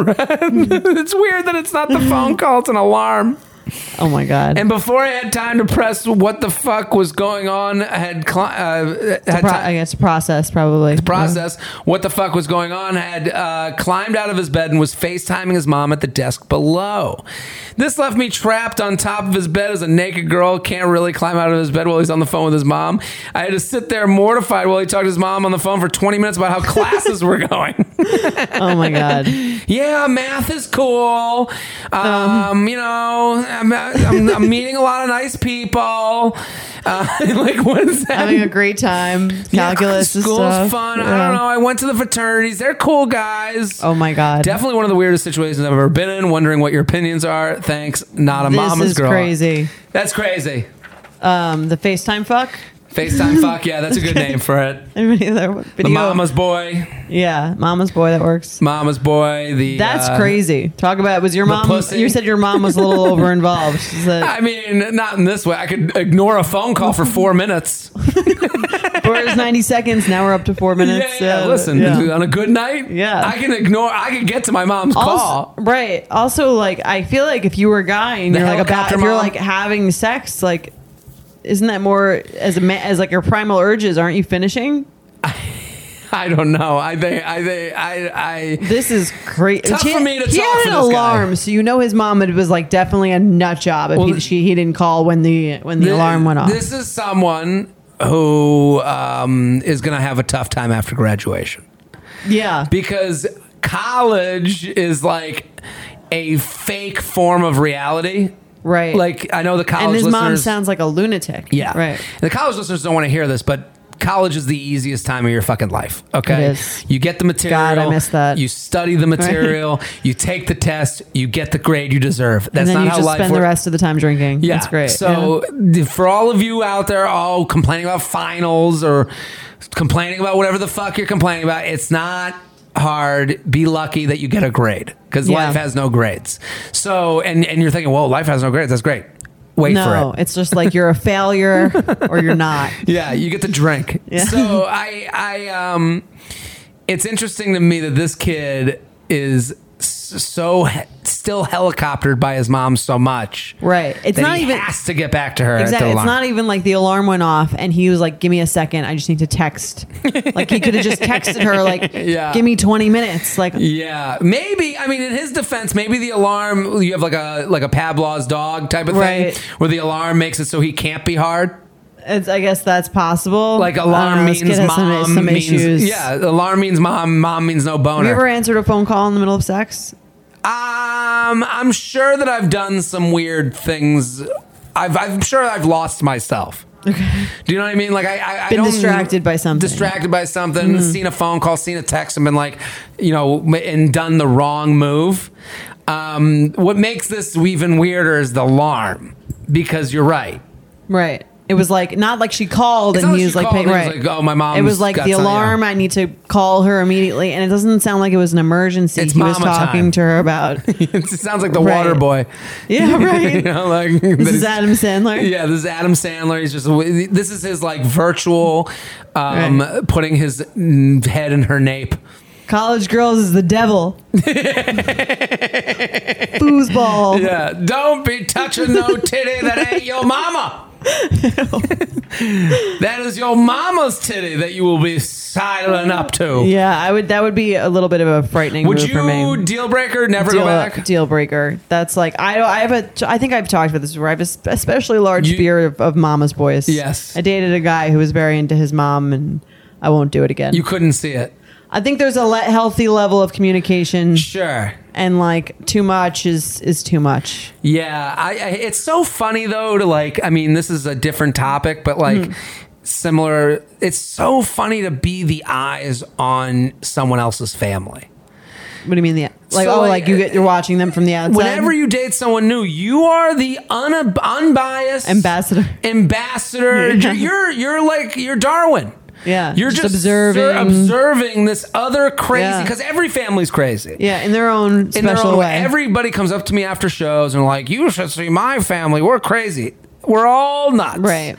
It's weird that it's not the phone call, it's an alarm. Oh my God. And before I had time to press what the fuck was going on, I had, cl- uh, had pro- time I guess process probably. to process what the fuck was going on, had uh, climbed out of his bed and was FaceTiming his mom at the desk below. This left me trapped on top of his bed as a naked girl. Can't really climb out of his bed while he's on the phone with his mom. I had to sit there mortified while he talked to his mom on the phone for twenty minutes about how classes were going. Oh my God. Yeah, math is cool. Um, um, you know, I'm, I'm, I'm meeting a lot of nice people. Uh, like, what is that? Having a great time. Calculus yeah, and school's stuff. fun. Yeah. I don't know. I went to the fraternities. They're cool guys. Oh my God. Definitely one of the weirdest situations I've ever been in. Wondering what your opinions are. Thanks. Not a this mama's is girl. crazy. That's crazy. Um, the FaceTime fuck. FaceTime fuck. Yeah, that's a good name for it. Anybody there? The Video? mama's boy. Yeah, mama's boy. That works. Mama's boy. The That's uh, crazy. Talk about was your the mom? pussy. You said your mom was a little over involved. She said, I mean, not in this way. I could ignore a phone call for four minutes. Whereas ninety seconds. Now we're up to four minutes. Yeah, yeah. Uh, Listen, yeah. on a good night, Yeah. I can ignore. I can get to my mom's Also, call. right. Also, like I feel like if you were a guy and The you're like about, helicopter if you're mom? like having sex, like isn't that more as a ma- as like your primal urges? Aren't you finishing? I don't know. I think. I think. I. I This is crazy. Tough for me to he talk had for an this guy. alarm, so you know his mom. It was like definitely a nut job if Well, he, she he didn't call when the when the Th- alarm went off. This is someone who um, is going to have a tough time after graduation yeah, because college is like a fake form of reality. right. Like I know the college and his listeners. mom sounds like a lunatic. Yeah. right. The college listeners don't want to hear this, but college is the easiest time of your fucking life. Okay. It is. You get the material. God, I miss that. You study the material. You take the test. You get the grade you deserve. That's and then not you how just life spend works. the rest of the time drinking. Yeah. That's great. So Yeah. for all of you out there, all complaining about finals or complaining about whatever the fuck you're complaining about, it's not hard. Be lucky that you get a grade because Yeah. life has no grades. So, and, and you're thinking, well, life has no grades. That's great. Wait no, for it. it's just like you're a failure or you're not. Yeah, you get to drink. Yeah. So I, I, um, it's interesting to me that this kid is s- so he- still helicoptered by his mom so much. Right. It's that not he even has to get back to her. exactly. At the It's alarm. not even like the alarm went off and he was like, "Give me a second. I just need to text." Like he could have just texted her, like, Yeah. "Give me twenty minutes." Like, Yeah, maybe. I mean, in his defense, maybe the alarm. You have like a like a Pavlov's dog type of Right. thing, where the alarm makes it so he can't be hard. it's, I guess that's possible. Like I don't alarm know, this means kid has some- mom some means issues. yeah. Alarm means mom. Mom means no boner. Have you ever answered a phone call in the middle of sex? Um, I'm sure that I've done some weird things. I've, I'm sure I've lost myself. Okay. Do you know what I mean? Like I, I, I Been don't distracted by something. Distracted by something. Seen a phone call, seen a text, and been like, you know, and done the wrong move. Um, what makes this even weirder is the alarm, because you're right. Right. It was like not like she called It's and not he like was she like, called pay, and he was right. like, oh, my mom's It was like got the some- alarm. yeah. I need to call her immediately, and it doesn't sound like it was an emergency. It's he was mama talking time. to her about. It sounds like the Right. water boy. Yeah, right. You know, like This that is he's- Adam Sandler. Yeah, this is Adam Sandler. He's just this is his like virtual um, Right. putting his mm, head in her nape. College girls is the devil. Foosball. Yeah, don't be touching no titty that ain't your mama. That is your mama's titty that you will be sidling up to. Yeah, I would. That would be a little bit of a frightening Would move for you me. deal breaker? Never Deal, go back. deal breaker. That's like I. I have a. I think I've talked about this before. I have a sp- especially large You- fear of, of mama's boys. Yes. I dated a guy who was very into his mom, and I won't do it again. You couldn't see it. I think there's a le- healthy level of communication, Sure. and like too much is is too much. Yeah, I, I. It's so funny though to like. I mean, this is a different topic, but like. Hmm. Similar, it's so funny to be the eyes on someone else's family. What do you mean? The like So, oh, like, like you get you're watching them from the outside. Whenever you date someone new, you are the un- unbiased Ambassador. Ambassador. Yeah. You're you're like you're Darwin. Yeah, You're just just, observing. you're observing this other crazy Yeah. because every family's crazy. Yeah, in their own In special their own way. Everybody comes up to me after shows and like, you should see my family. We're crazy. We're all nuts. Right.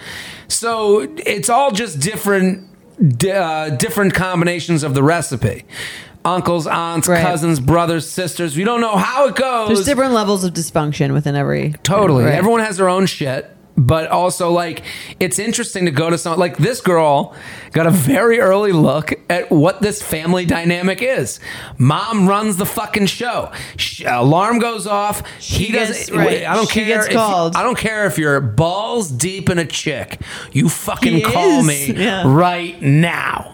So it's all just different, di- uh, different combinations of the recipe. Uncles, aunts, Right. cousins, brothers, sisters. We don't know how it goes. There's different levels of dysfunction within every. Totally. Right. Everyone has their own shit. But also, like, it's interesting to go to someone like this girl got a very early look at what this family dynamic is. Mom runs the fucking show. Sh alarm goes off. She he gets- doesn't. right. I don't She care. gets if- called. I don't care if you're balls deep in a chick. You fucking He call is. me Yeah. right now.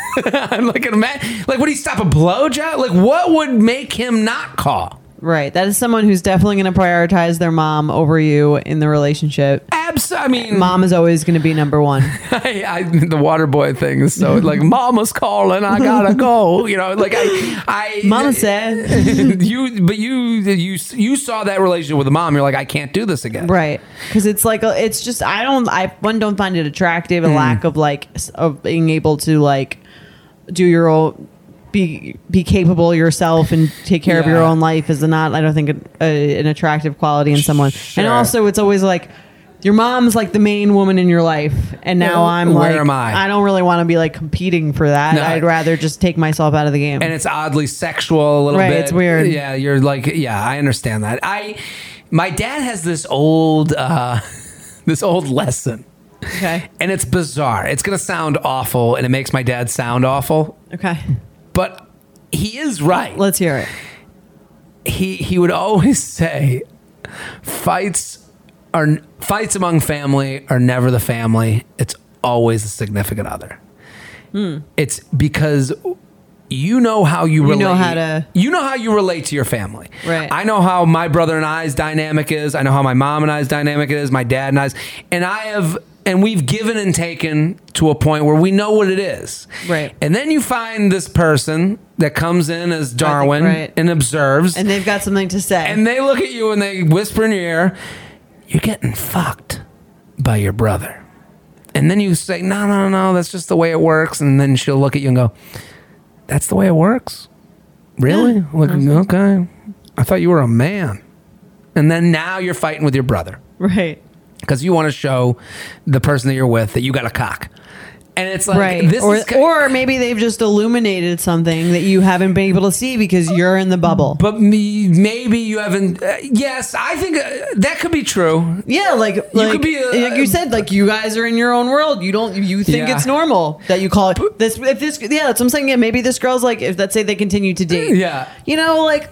I'm like, imagine, like, would he stop a blowjob? Like, what would make him not call? Right. That is someone who's definitely going to prioritize their mom over you in the relationship. Abs. I mean, Mom is always going to be number one. I, I, the water boy thing is so like, mama's calling, I gotta go. You know, like I, I, Mama said. you, but you, you, you saw that relationship with the mom. You're like, I can't do this again. Right. Because it's like, a, it's just, I don't, I, one, don't find it attractive, a Hmm. lack of like, s- of being able to like do your own, be, be capable yourself and take care of your Yeah. own life is not, I don't think, a, a, an attractive quality in someone. Sure. And also, it's always like, your mom's like the main woman in your life, and now Yeah, I'm where like, am I? I don't really want to be like competing for that. No. I'd rather just take myself out of the game. And it's oddly sexual a little Right, bit. it's weird. Yeah. You're like, yeah, I understand that. I, my dad has this old, uh, this old lesson. Okay. And it's bizarre. It's going to sound awful, and it makes my dad sound awful, Okay. but he is right. Let's hear it. he he would always say fights are fights among family are never the family. It's always the significant other. Hmm. It's because you know how you, You relate. know how to- You know how you relate to your family. Right. I know how my brother and I's dynamic is. I know how my mom and I's dynamic is. My dad and I's, and I have and we've given and taken to a point where we know what it is. Right. And then you find this person that comes in as Darwin right. and observes. And they've got something to say. And they look at you and they whisper in your ear, you're getting fucked by your brother. And then you say, no, no, no, that's just the way it works. And then she'll look at you and go, that's the way it works? Really? Yeah. Like, okay. I thought you were a man. And then now you're fighting with your brother. Right. Because you want to show the person that you're with that you got a cock. And it's like, right. this or, is... or maybe they've just illuminated something that you haven't been able to see because you're in the bubble. But me, maybe you haven't... Uh, yes, I think uh, that could be true. Yeah, like, like, could be a- like you said, like you guys are in your own world. You don't, you think Yeah. it's normal that you call it this. If this, yeah, that's what I'm saying. Yeah, maybe this girl's like, if let's say they continue to date. Yeah. You know, like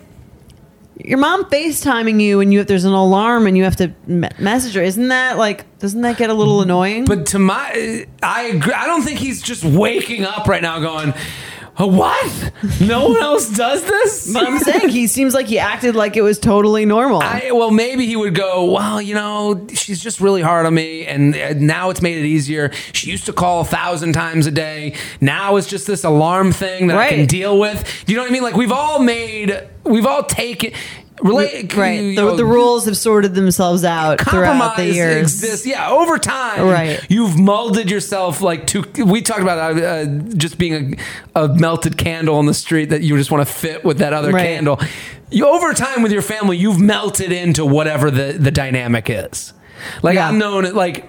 your mom FaceTiming you and you there's an alarm and you have to me- message her. Isn't that like, doesn't that get a little annoying? But to my... I agree. I don't think he's just waking up right now going... "Oh, what? No one else does this?" But I'm saying he seems like he acted like it was totally normal. I, well, maybe he would go, well, you know, she's just really hard on me, and uh, now it's made it easier. She used to call a thousand times a day. Now it's just this alarm thing that I can Right. deal with. You know what I mean? Like, we've all made, we've all taken... Relate, right. you The, know, the rules have sorted themselves out throughout the compromise years. exists. Yeah, over time, Right. you've molded yourself like to. We talked about uh, just being a, a melted candle on the street that you just want to fit with that other Right. candle. You, over time with your family, you've melted into whatever the, the dynamic is. Like Yeah. I'm known like.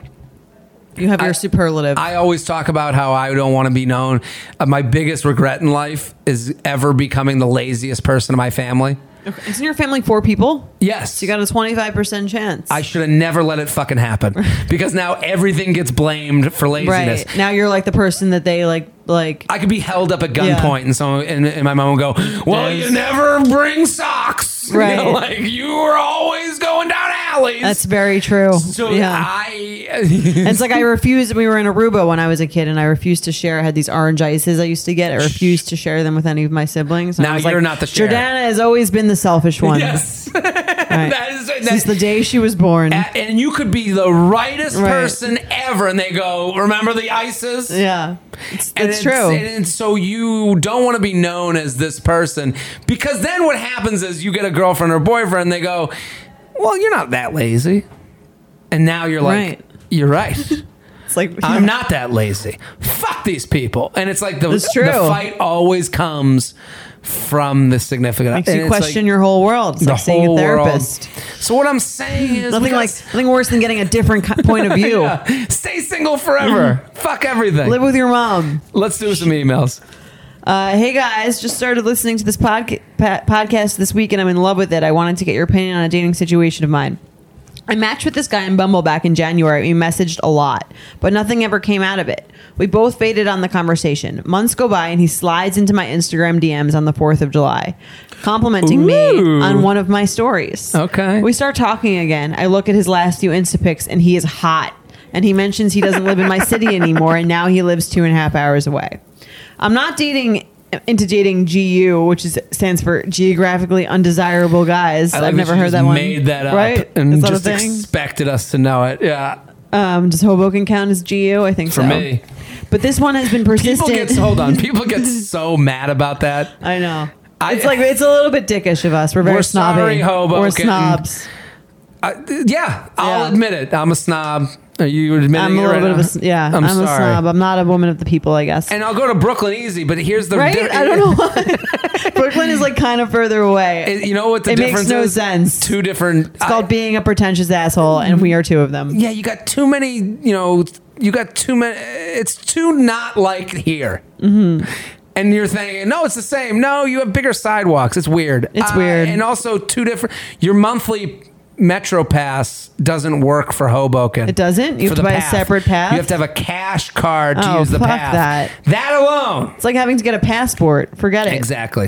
You have your I- superlative. I always talk about how I don't want to be known. Uh, my biggest regret in life is ever becoming the laziest person in my family. Isn't your family four people? Yes. So you got a twenty-five percent chance. I should have never let it fucking happen because now everything gets blamed for laziness. Right. Now you're like the person that they like, like, I could be held up at Yeah. gunpoint and so and, and my mom would go, well, you never bring socks. You Right. know, like you were always going down alleys. that's very true. so yeah. I And it's like I refused. We were in Aruba when I was a kid, and I refused to share. I had these orange ices I used to get. I refused to share them with any of my siblings. And Now I was you're like, not the sharer. Jordana has always been the selfish one. yes. Right. that is Since that, the day she was born. a- and you could be the rightest Right. person ever and they go, remember the ices? yeah, it's, And it's true. And it's- so you don't want to be known as this person because then what happens is you get a girlfriend or boyfriend, they go, well, you're not that lazy. And now you're like, Right. you're right. It's like I'm not that lazy. Fuck these people. And it's like the, That's true. the fight always comes from the significant. makes and you it's question like your whole world. It's the like seeing whole a world. therapist. So what I'm saying is Nothing we like gotta nothing worse than getting a different ki- point of view. Yeah. Stay single forever. Fuck everything. Live with your mom. Let's do some emails. Uh, hey guys, just started listening to this podca- pa- podcast this week and I'm in love with it. I wanted to get your opinion on a dating situation of mine. I matched with this guy in Bumble back in January. We messaged a lot, but nothing ever came out of it. We both faded on the conversation. Months go by and he slides into my Instagram D Ms on the fourth of July, complimenting me Ooh. on one of my stories. Okay. We start talking again. I look at his last few Insta pics and he is hot. And he mentions he doesn't live in my city anymore and now he lives two and a half hours away. I'm not dating into dating G U, which is stands for geographically undesirable guys. I like I've that never you heard just that one. Made that up, right? And Is that a just thing? expected us to know it. Yeah, Um, does Hoboken count as G U? I think for so. me. But this one has been People persistent. get hold on. People get so mad about that. I know. I- it's like it's a little bit dickish of us. We're very We're snobby. sorry, Hoboken. We're snobs. I, yeah, I'll Yeah. admit it. I'm a snob. Are you admitting I'm a it little right bit now? of a s- yeah. I'm, I'm, a sorry. snob. I'm not a woman of the people, I guess. And I'll go to Brooklyn easy, but here's the right? di- I don't know why. Brooklyn is like kind of further away. It- you know what the It makes difference no is? sense. Two different. It's called being a pretentious asshole, and we are two of them. Yeah, you got too many. You know, you got too many. It's too not like here. Mm-hmm. And you're thinking, no, it's the same. No, you have bigger sidewalks. It's weird. It's Uh, weird. And also two different. Your monthly Metro Pass doesn't work for Hoboken. It doesn't? You For have to the buy a separate pass? You have to have a cash card to Oh, use the fuck pass. that. That alone. It's like having to get a passport. Forget it. Exactly.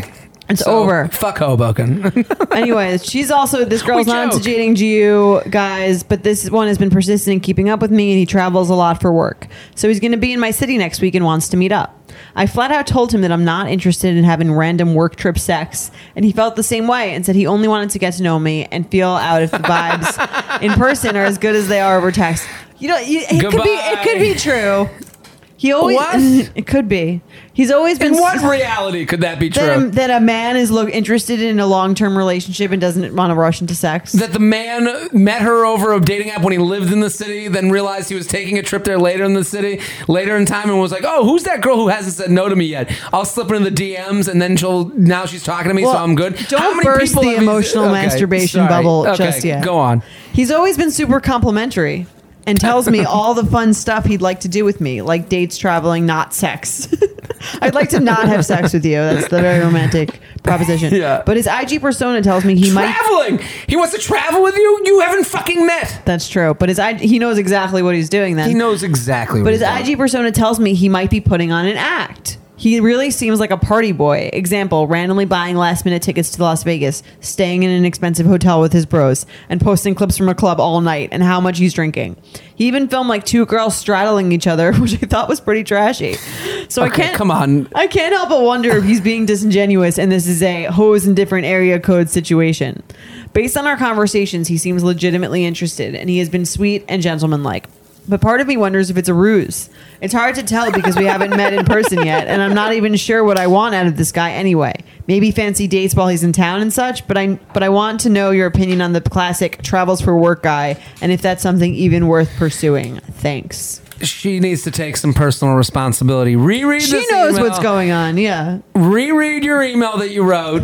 It's So, over. Fuck Hoboken. Anyways, she's also, this girl's We not into joke. dating G U guys, but this one has been persistent in keeping up with me, and he travels a lot for work. So he's going to be in my city next week and wants to meet up. I flat out told him that I'm not interested in having random work trip sex, and he felt the same way and said he only wanted to get to know me and feel out if the vibes in person are as good as they are over text. You know, you, it could be it could be true. He always What? It could be. He's always been In what reality could that be true? that a, that a man is look interested in a long-term relationship and doesn't want to rush into sex. That the man met her over a dating app when he lived in the city, then realized he was taking a trip there later in the city, later in time, and was like, "Oh, who's that girl who hasn't said no to me yet? I'll slip her in the D Ms, and then she'll now she's talking to me, so Well, I'm good." Don't How many burst people the have you- emotional Okay, masturbation sorry. bubble Okay, just yet. Go on. He's always been super complimentary and tells me all the fun stuff he'd like to do with me, like dates, traveling, not sex. I'd like to not have sex with you. That's the very romantic proposition. Yeah. But his I G persona tells me he might. Traveling. He wants to travel with you. You haven't fucking met. That's true. But his I G, he knows exactly what he's doing then. He knows exactly. What But he's his doing. I G persona tells me he might be putting on an act. He really seems like a party boy. Example, randomly buying last minute tickets to Las Vegas, staying in an expensive hotel with his bros, and posting clips from a club all night and how much he's drinking. He even filmed like two girls straddling each other, which I thought was pretty trashy. So I Okay, can't come on. I can't help but wonder if he's being disingenuous and this is a hose in different area code situation. Based on our conversations, he seems legitimately interested and he has been sweet and gentlemanlike. But part of me wonders if it's a ruse. It's hard to tell because we haven't met in person yet, and I'm not even sure what I want out of this guy anyway. Maybe fancy dates while he's in town and such, but I but I want to know your opinion on the classic travels for work guy and if that's something even worth pursuing. Thanks. She needs to take some personal responsibility. Reread She this knows email. what's going on, yeah. Reread your email that you wrote.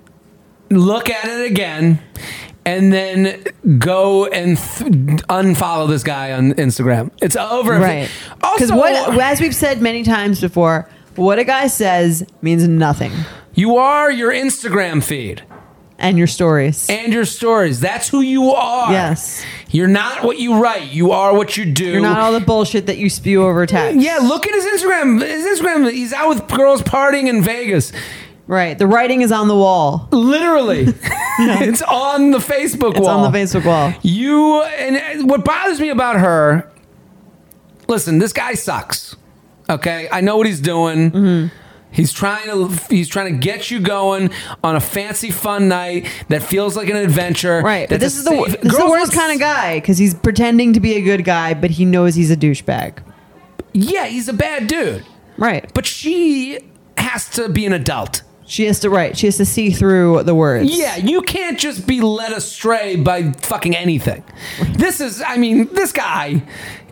Look at it again. And then go and th- unfollow this guy on Instagram. It's over. Right. Because Also, what, as we've said many times before, what a guy says means nothing. you are your Instagram feed And your stories. and your stories. That's who you are. Yes. You're not what you write. You are what you do. You're not all the bullshit that you spew over text. Yeah, look at his Instagram. His Instagram, he's out with girls partying in Vegas. Right. The writing is on the wall. Literally. It's on the Facebook It's wall. on the Facebook wall. You and what bothers me about her. Listen, this guy sucks. Okay, I know what he's doing. Mm-hmm. He's trying to he's trying to get you going on a fancy fun night that feels like an adventure. Right. But that's this a is the, safe- this is the Girls worst want- kind of guy because he's pretending to be a good guy, but he knows he's a douchebag. Yeah, he's a bad dude. Right. But she has to be an adult. She has to write. She has to see through the words. Yeah, you can't just be led astray by fucking anything. This is, I mean, this guy,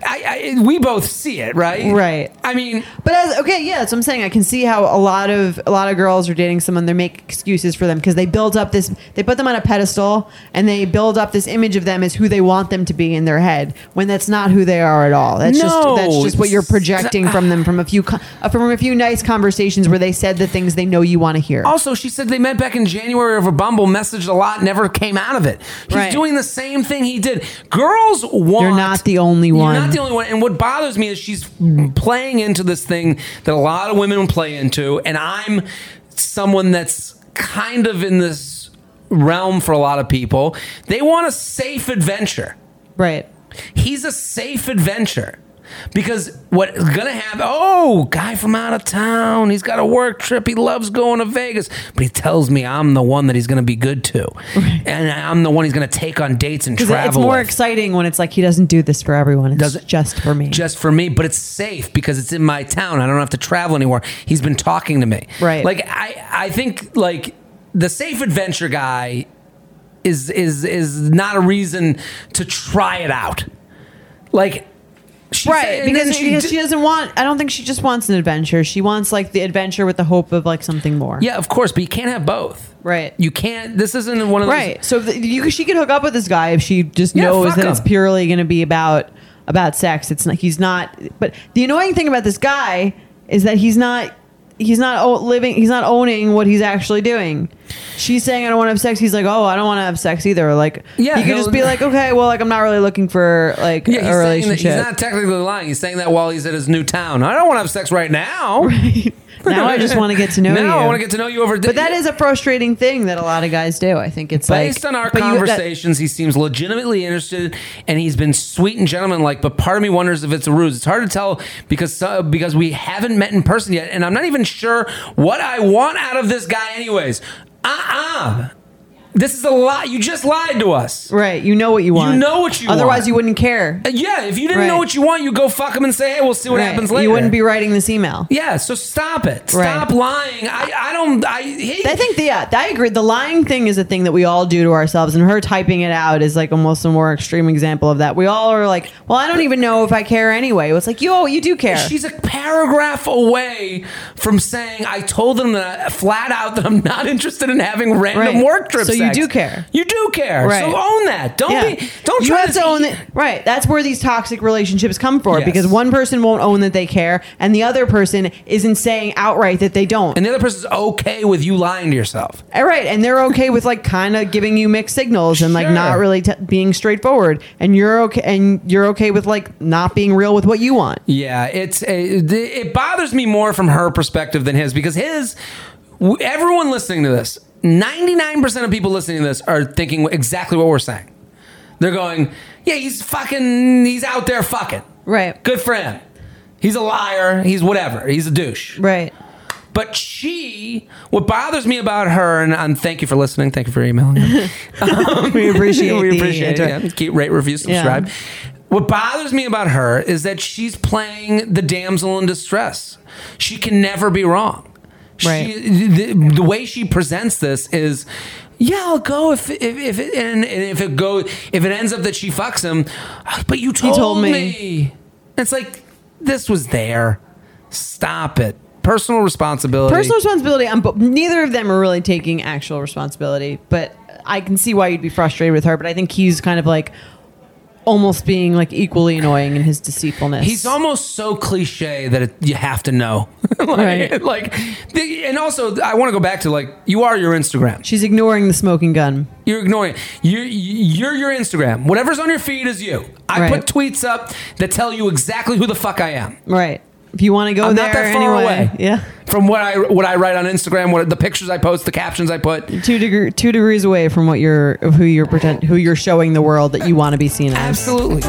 I, I, we both see it, right? Right. I mean, But as okay, yeah, that's what I'm saying. I can see how a lot of a lot of girls are dating someone. They make excuses for them because they build up this. They put them on a pedestal and they build up this image of them as who they want them to be in their head. When that's not who they are at all. That's No, just that's just what you're it's- projecting from them from a few co- uh, from a few nice conversations where they said the things they know you want to hear. also, she said they met back in January over Bumble, messaged a lot, never came out of it. He's Right. doing the same thing he did. Girls want. You're not the only one. You're not the only one. And what bothers me is she's playing into this thing that a lot of women play into, and I'm someone that's kind of in this realm for a lot of people. They want a safe adventure. Right. He's a safe adventure. Because what's gonna happen? Oh, guy from out of town. He's got a work trip. He loves going to Vegas, but he tells me I'm the one that he's gonna be good to, and I'm the one he's gonna take on dates and Because travel. it's more with. exciting when it's like he doesn't do this for everyone. It's Doesn't- just for me. Just for me, but it's safe because it's in my town. I don't have to travel anywhere. He's been talking to me. Right. Like I, I think like the safe adventure guy is is is not a reason to try it out. Like. She Right, said- and because, then she, because did- she doesn't want. I don't think she just wants an adventure. She wants like the adventure with the hope of like something more. Yeah, of course, but you can't have both. Right. You can't. This isn't one of those. Right. So the, you, she could hook up with this guy if she just Yeah, knows fuck that him. it's purely going to be about about sex. It's not. He's not. But the annoying thing about this guy is that he's not. He's not o- living. He's not owning what he's actually doing. She's saying I don't want to have sex. He's like, oh, I don't want to have sex either. Like, Yeah, he could just he'll- be like, okay, well, like I'm not really looking for like Yeah, he's a saying that relationship. he's not technically lying. He's saying that while he's at his new town. I don't want to have sex right now. Now I just want to get to know now you. I want to get to know you over. But that is a frustrating thing that a lot of guys do. I think it's based like, on our but you- that- conversations, he seems legitimately interested, and he's been sweet and gentlemanlike. But part of me wonders if it's a ruse. It's hard to tell because uh, because we haven't met in person yet, and I'm not even sure what I want out of this guy. Anyways, uh-uh. This is a lie. You just lied to us. Right. You know what you want. You know what you Otherwise, want. you wouldn't care. Uh, Yeah, if you didn't Right. know what you want, you go fuck him and say, hey, we'll see what Right. happens later. You wouldn't be writing this email. Yeah, so stop it. Stop Right. lying. I, I don't... I, he, I think, the, yeah, I agree. The lying thing is a thing that we all do to ourselves, and her typing it out is like almost a more extreme example of that. We all are like, well, I don't even know if I care anyway. It's like, yo, you do care. She's a paragraph away from saying, I told them that flat out that I'm not interested in having random Right. work trips. So you do care. You do care. Right. So own that. Don't Yeah. be. Don't you try have to own it. Right. That's where these toxic relationships come for, Yes. because one person won't own that they care, and the other person isn't saying outright that they don't. And the other person's okay with you lying to yourself. All right, and they're okay with like kind of giving you mixed signals and like Sure. not really t- being straightforward, and you're okay, and you're okay with like not being real with what you want. Yeah, it's it, it bothers me more from her perspective than his, because his everyone listening to this, ninety-nine percent of people listening to this are thinking exactly what we're saying. They're going, yeah, he's fucking, he's out there fucking. Right. Good for him. He's a liar. He's whatever. He's a douche. Right. But she, what bothers me about her, and, and thank you for listening. Thank you for emailing. um, We appreciate we the appreciate it. inter- Yeah. Keep, rate, review, subscribe. Yeah. What bothers me about her is that she's playing the damsel in distress. She can never be wrong. Right. She, the, the way she presents this is, yeah, I'll go if if, if it and, and if it go if it ends up that she fucks him, but you told, told me. me. It's like, this was there. Stop it. Personal responsibility. Personal responsibility. Um, but neither of them are really taking actual responsibility. But I can see why you'd be frustrated with her. But I think he's kind of like almost being like equally annoying in his deceitfulness. He's almost so cliche that it, you have to know. like, Right. like the, and also, I want to go back to like, you are your Instagram. She's ignoring the smoking gun. You're ignoring it. You're, you're your Instagram. Whatever's on your feed is you. I Right. put tweets up that tell you exactly who the fuck I am. Right. If you want to go I'm there not that far anyway. away. Yeah. From what I what I write on Instagram, what the pictures I post, the captions I put. Two degree, two degrees away from what you're, of who you're pretend, who you're showing the world that you want to be seen as. Absolutely.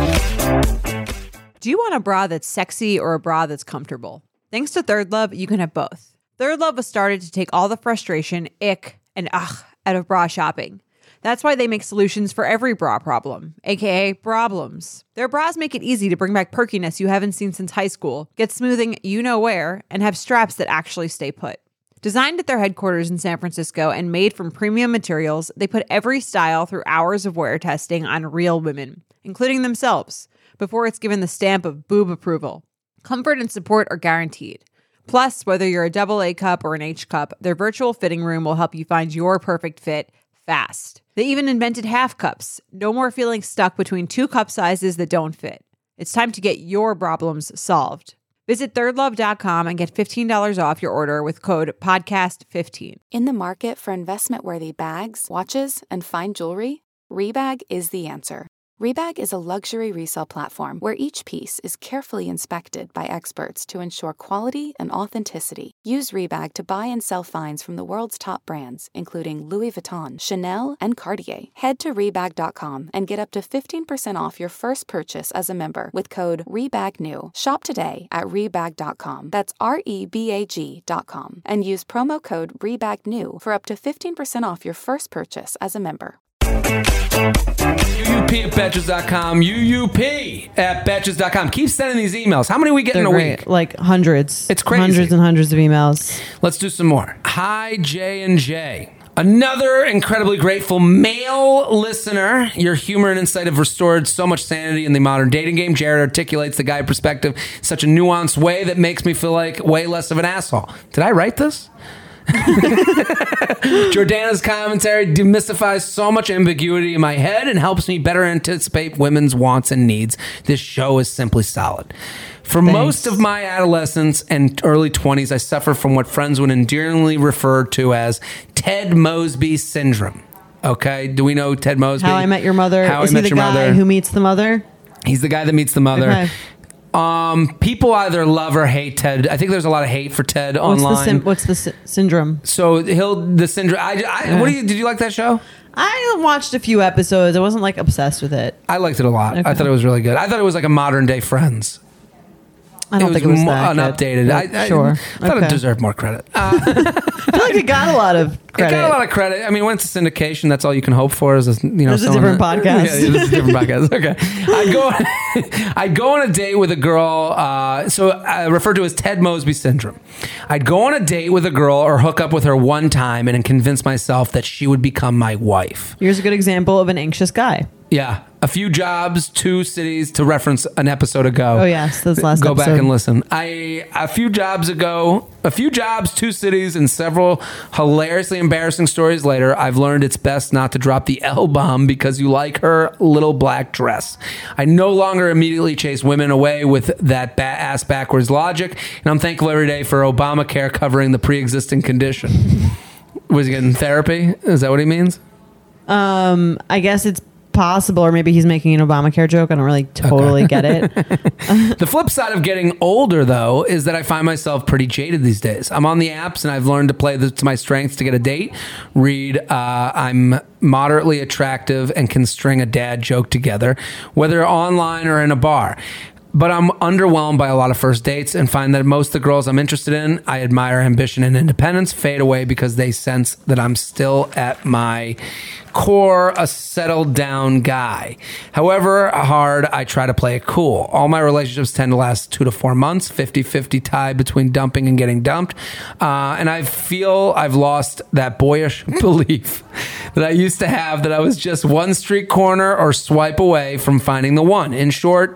Do you want a bra that's sexy or a bra that's comfortable? Thanks to Third Love, you can have both. Third Love was started to take all the frustration, ick, and ugh out of bra shopping. That's why they make solutions for every bra problem, aka problems. Their bras make it easy to bring back perkiness you haven't seen since high school, get smoothing you know where, and have straps that actually stay put. Designed at their headquarters in San Francisco and made from premium materials, they put every style through hours of wear testing on real women, including themselves, before it's given the stamp of boob approval. Comfort and support are guaranteed. Plus, whether you're a double A cup or an H cup, their virtual fitting room will help you find your perfect fit fast. They even invented half cups. No more feeling stuck between two cup sizes that don't fit. It's time to get your problems solved. Visit third love dot com and get fifteen dollars off your order with code podcast fifteen. In the market for investment-worthy bags, watches, and fine jewelry, Rebag is the answer. Rebag is a luxury resale platform where each piece is carefully inspected by experts to ensure quality and authenticity. Use Rebag to buy and sell finds from the world's top brands, including Louis Vuitton, Chanel, and Cartier. Head to Rebag dot com and get up to fifteen percent off your first purchase as a member with code REBAGNEW. Shop today at Rebag dot com. That's R E B A G dot com. And use promo code REBAGNEW for up to fifteen percent off your first purchase as a member. U U P at Betches dot com. U U P at Betches dot com. Keep sending these emails. How many are we getting They're a great. week? Like hundreds. It's crazy. Hundreds and hundreds of emails. Let's do some more. Hi, J and J. Another incredibly grateful male listener. Your humor and insight have restored so much sanity in the modern dating game. Jared articulates the guy perspective in such a nuanced way that makes me feel like way less of an asshole. Did I write this? Jordana's commentary demystifies so much ambiguity in my head and helps me better anticipate women's wants and needs. This show is simply solid. For Thanks. most of my adolescence and early twenties, I suffered from what friends would endearingly refer to as Ted Mosby syndrome. Okay, do we know Ted Mosby? How I Met Your Mother. How Is I he Met the Your guy Mother. who meets the mother? He's the guy that meets the mother. Okay. Um, people either love or hate Ted. I think there's a lot of hate for Ted What's online. the sim- what's the sy- syndrome? So he'll the syndrome. I, I what do you did you like that show? I watched a few episodes. I wasn't like obsessed with it. I liked it a lot. Okay. I thought it was really good. I thought it was like a modern day Friends. I don't it think it was mo- that unupdated. good. I, I, Sure. I thought Okay. it deserved more credit. Uh, I feel like it got a lot of it credit. got a lot of credit. I mean, when it's a syndication, that's all you can hope for. Is this, you know, This is a someone different that- podcast. Yeah, this is a different podcast. Okay, I'd go. I'd go on a date with a girl. Uh, so I refer to as Ted Mosby syndrome. I'd go on a date with a girl or hook up with her one time and then convince myself that she would become my wife. Here's a good example of an anxious guy. Yeah, a few jobs, two cities, to reference an episode ago. Oh, yes, that's last Go back episode. and listen. I a few jobs ago, a few jobs, two cities, and several hilariously embarrassing stories later, I've learned it's best not to drop the L-bomb because you like her little black dress. I no longer immediately chase women away with that ba- ass backwards logic, and I'm thankful every day for Obamacare covering the pre-existing condition. Was he getting therapy? Is that what he means? Um, I guess it's possible, or maybe he's making an Obamacare joke. I don't really totally get it. The flip side of getting older, though, is that I find myself pretty jaded these days. I'm on the apps, and I've learned to play this to my strengths to get a date. Read, uh, I'm moderately attractive and can string a dad joke together, whether online or in a bar. But I'm underwhelmed by a lot of first dates and find that most of the girls I'm interested in, I admire ambition and independence, fade away because they sense that I'm still at my core a settled down guy. However hard I try to play it cool. All my relationships tend to last two to four months, fifty-fifty tie between dumping and getting dumped. Uh, and I feel I've lost that boyish belief that I used to have that I was just one street corner or swipe away from finding the one. In short,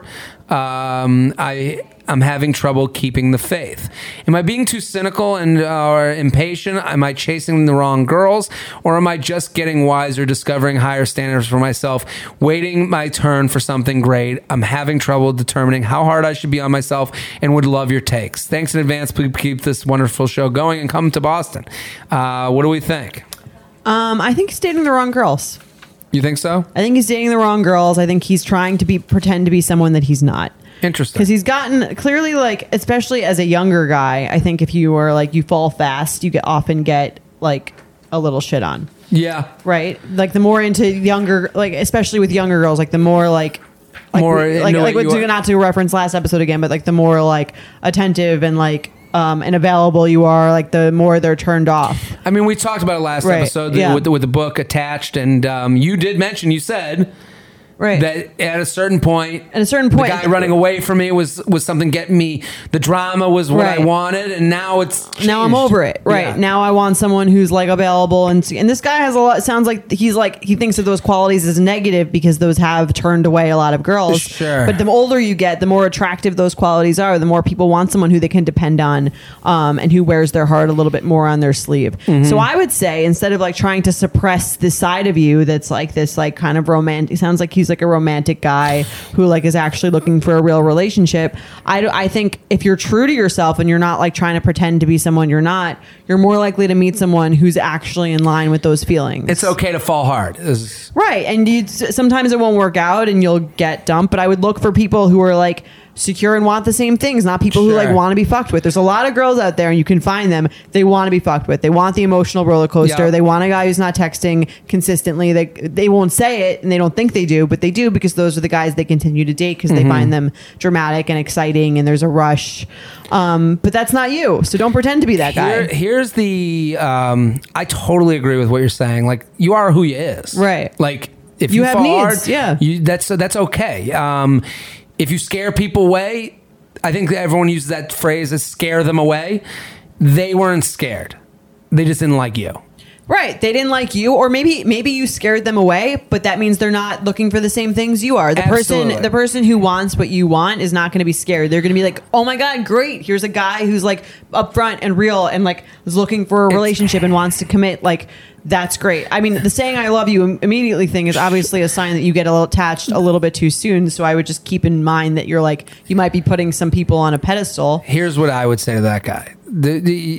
um, I... I'm having trouble keeping the faith. Am I being too cynical and uh, or impatient? Am I chasing the wrong girls? Or am I just getting wiser, discovering higher standards for myself, waiting my turn for something great? I'm having trouble determining how hard I should be on myself and would love your takes. Thanks in advance. Please keep this wonderful show going and come to Boston. Uh, what do we think? Um, I think he's dating the wrong girls. You think so? I think he's dating the wrong girls. I think he's trying to be pretend to be someone that he's not. Interesting. Because he's gotten clearly, like, especially as a younger guy, I think if you are like you fall fast, you get often get like a little shit on. Yeah. Right? Like the more into younger, like especially with younger girls, like the more like like More like, into like, what what you to, are. not to reference last episode again, but like the more like attentive and like um and available you are, like the more they're turned off. I mean, we talked about it last Right, episode yeah. with, the, with the book attached, and um, you did mention, you said... Right. That at a certain point, At a certain point- the guy running away from me was was something getting me. The drama was what I Right. wanted, and now it's Now I'm changed. over it. Right. Yeah. Now I want someone who's like available and and this guy has a lot sounds like he's like he thinks of those qualities as negative because those have turned away a lot of girls. Sure. But the older you get, the more attractive those qualities are, the more people want someone who they can depend on um, and who wears their heart a little bit more on their sleeve. Mm-hmm. So I would say instead of like trying to suppress this side of you that's like this like kind of romantic, it sounds like he's like a romantic guy who like is actually looking for a real relationship. I, do- I think if you're true to yourself and you're not like trying to pretend to be someone you're not, you're more likely to meet someone who's actually in line with those feelings. It's okay to fall hard. Is- Right. And you sometimes it won't work out and you'll get dumped, but I would look for people who are like secure and want the same things, not people who Sure. like want to be fucked with. There's a lot of girls out there and you can find them. They want to be fucked with. They want the emotional roller coaster. Yeah. They want a guy who's not texting consistently. They they won't say it and they don't think they do, but they do because those are the guys they continue to date because Mm-hmm. they find them dramatic and exciting and there's a rush. Um, but that's not you. So don't pretend to be that Here, guy. here's the. Um, I totally agree with what you're saying. Like you are who you is. Right. Like if You you, have fall needs, hard, yeah. you, that's that's okay. Um, if you scare people away, I think that everyone uses that phrase as scare them away. They weren't scared. They just didn't like you. Right. They didn't like you, or maybe maybe you scared them away, but that means they're not looking for the same things you are. The Absolutely. person the person who wants what you want is not going to be scared. They're going to be like, "Oh my god, great. Here's a guy who's like upfront and real and like is looking for a relationship and wants to commit." Like that's great. I mean, the saying "I love you" immediately thing is obviously a sign that you get a little attached a little bit too soon. So I would just keep in mind that you're like you might be putting some people on a pedestal. Here's what I would say to that guy. The, the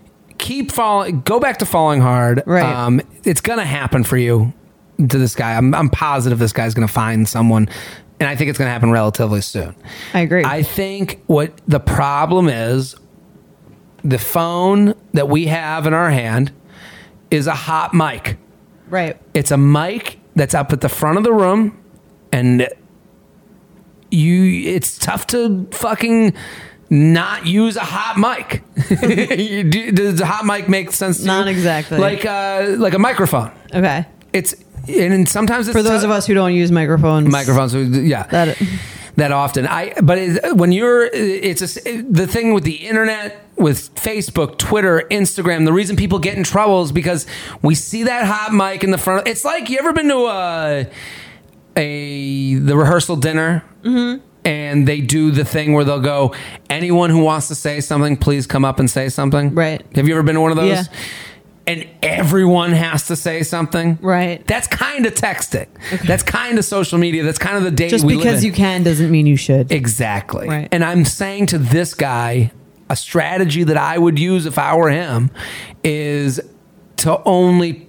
keep following. Go back to falling hard. Right. Um, it's gonna happen for you. To this guy, I'm, I'm positive this guy's gonna find someone and I think it's going to happen relatively soon. I agree. I think what the problem is, the phone that we have in our hand is a hot mic. right. It's a mic that's up at the front of the room, and you it's tough to fucking not use a hot mic. You do, does a hot mic make sense to Not you? exactly. Like uh, like a microphone. Okay. It's and sometimes it's For those tough- of us who don't use microphones. microphones. Yeah, That that often. I but it, when you're, it's a, the thing with the internet, with Facebook, Twitter, Instagram. The reason people get in trouble is because we see that hot mic in the front. It's like, you ever been to a a the rehearsal dinner? Mm-hmm. And they do the thing where they'll go, anyone who wants to say something, please come up and say something. Right. Have you ever been to one of those? Yeah. And everyone has to say something. Right. That's kind of texting. That's kind of social media. That's kind of the day just we live because in. you can doesn't mean you should. Exactly. Right. And I'm saying to this guy, a strategy that I would use if I were him is to only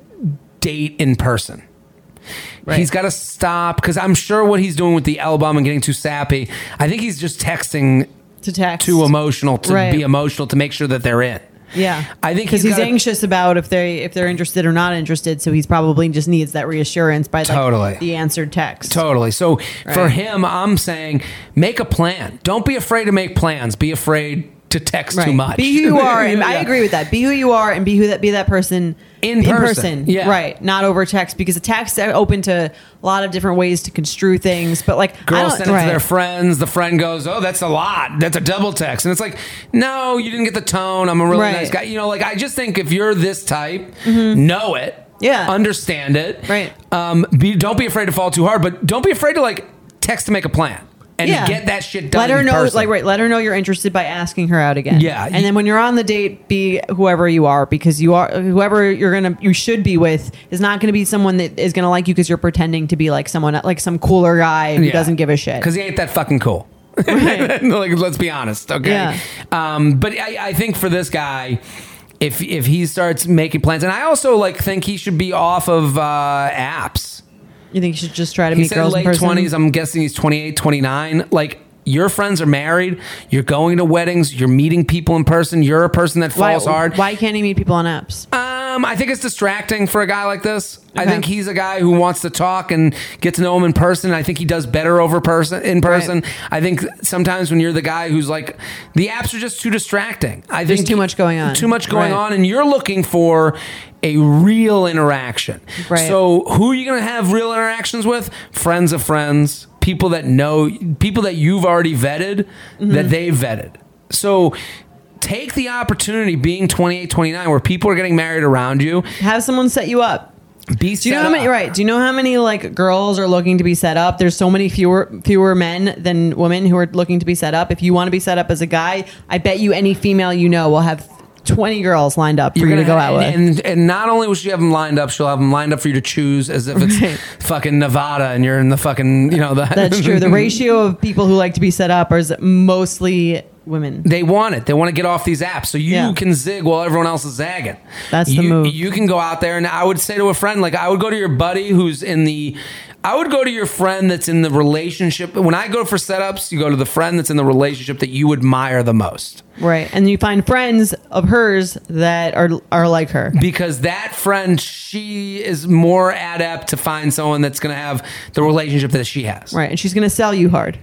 date in person. Right. He's got to stop, because I'm sure what he's doing with the L bomb and getting too sappy, I think he's just texting To text. too emotional to Right. be emotional to make sure that they're in. Yeah, I think because he's he's, gotta- anxious about if they if they're interested or not interested. So he's probably just needs that reassurance by like Totally. the answered text. Totally. So for Right. him, I'm saying make a plan. Don't be afraid to make plans. Be afraid to text Right. too much. Be who you are, and I Yeah. agree with that. Be who you are, and be who that be that person In person. Yeah. right? Not over text, because the text are open to a lot of different ways to construe things. But like, I Girls don't- send it right. to their friends. The friend goes, "Oh, that's a lot. That's a double text." And it's like, no, you didn't get the tone. I'm a really Right. nice guy. You know, like, I just think if you're this type, know it. Yeah. Understand it. Right. Um, be, don't be afraid to fall too hard, but don't be afraid to like text to make a plan and Yeah. get that shit done. Let her in know, person. like, right. Let her know you're interested by asking her out again. Yeah. and then when you're on the date, be whoever you are, because you are whoever you're gonna you should be with is not gonna be someone that is gonna like you because you're pretending to be like someone like some cooler guy who Yeah. doesn't give a shit. Because he ain't that fucking cool. Right. Like, let's be honest, okay? Yeah. Um, but I, I think for this guy, if if he starts making plans, and I also like think he should be off of uh, apps. You think you should just try to He meet said girls in late person? twenties. I'm guessing he's twenty-eight, twenty-nine. Like, your friends are married. You're going to weddings. You're meeting people in person. You're a person that Why, falls hard. why can't he meet people on apps? Um, I think it's distracting for a guy like this. I Okay. think he's a guy who wants to talk and get to know him in person. I think he does better over person in person. Right. I think sometimes when you're the guy who's like, the apps are just too distracting. I There's think too much going on. Too much going Right. on, and you're looking for a real interaction. Right. So who are you going to have real interactions with? Friends of friends, people that know, people that you've already vetted, Mm-hmm. that they've vetted. So take the opportunity, being twenty-eight, twenty-nine, where people are getting married around you. Have someone set you up. Be Do you know set how many? up. Right? Do you know how many like girls are looking to be set up? There's so many fewer fewer men than women who are looking to be set up. If you want to be set up as a guy, I bet you any female you know will have twenty girls lined up for You're you to gonna go have- out with. and, and not only will she have them lined up, she'll have them lined up for you to choose as if it's Right. fucking Nevada and you're in the fucking, you know, the, That's true. The ratio of people who like to be set up is mostly women. They want it. They want to get off these apps, so you Yeah. can zig while everyone else is zagging. That's the you, move. You can go out there, and I would say to a friend, like, I would go to your buddy who's in the. I would go to your friend that's in the relationship. When I go for setups, you go to the friend that's in the relationship that you admire the most, Right. And you find friends of hers that are are like her. because that friend, she is more adept to find someone that's going to have the relationship that she has. Right. And she's going to sell you hard.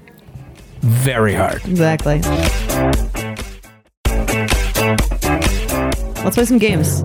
Very hard. Exactly. Let's play some games.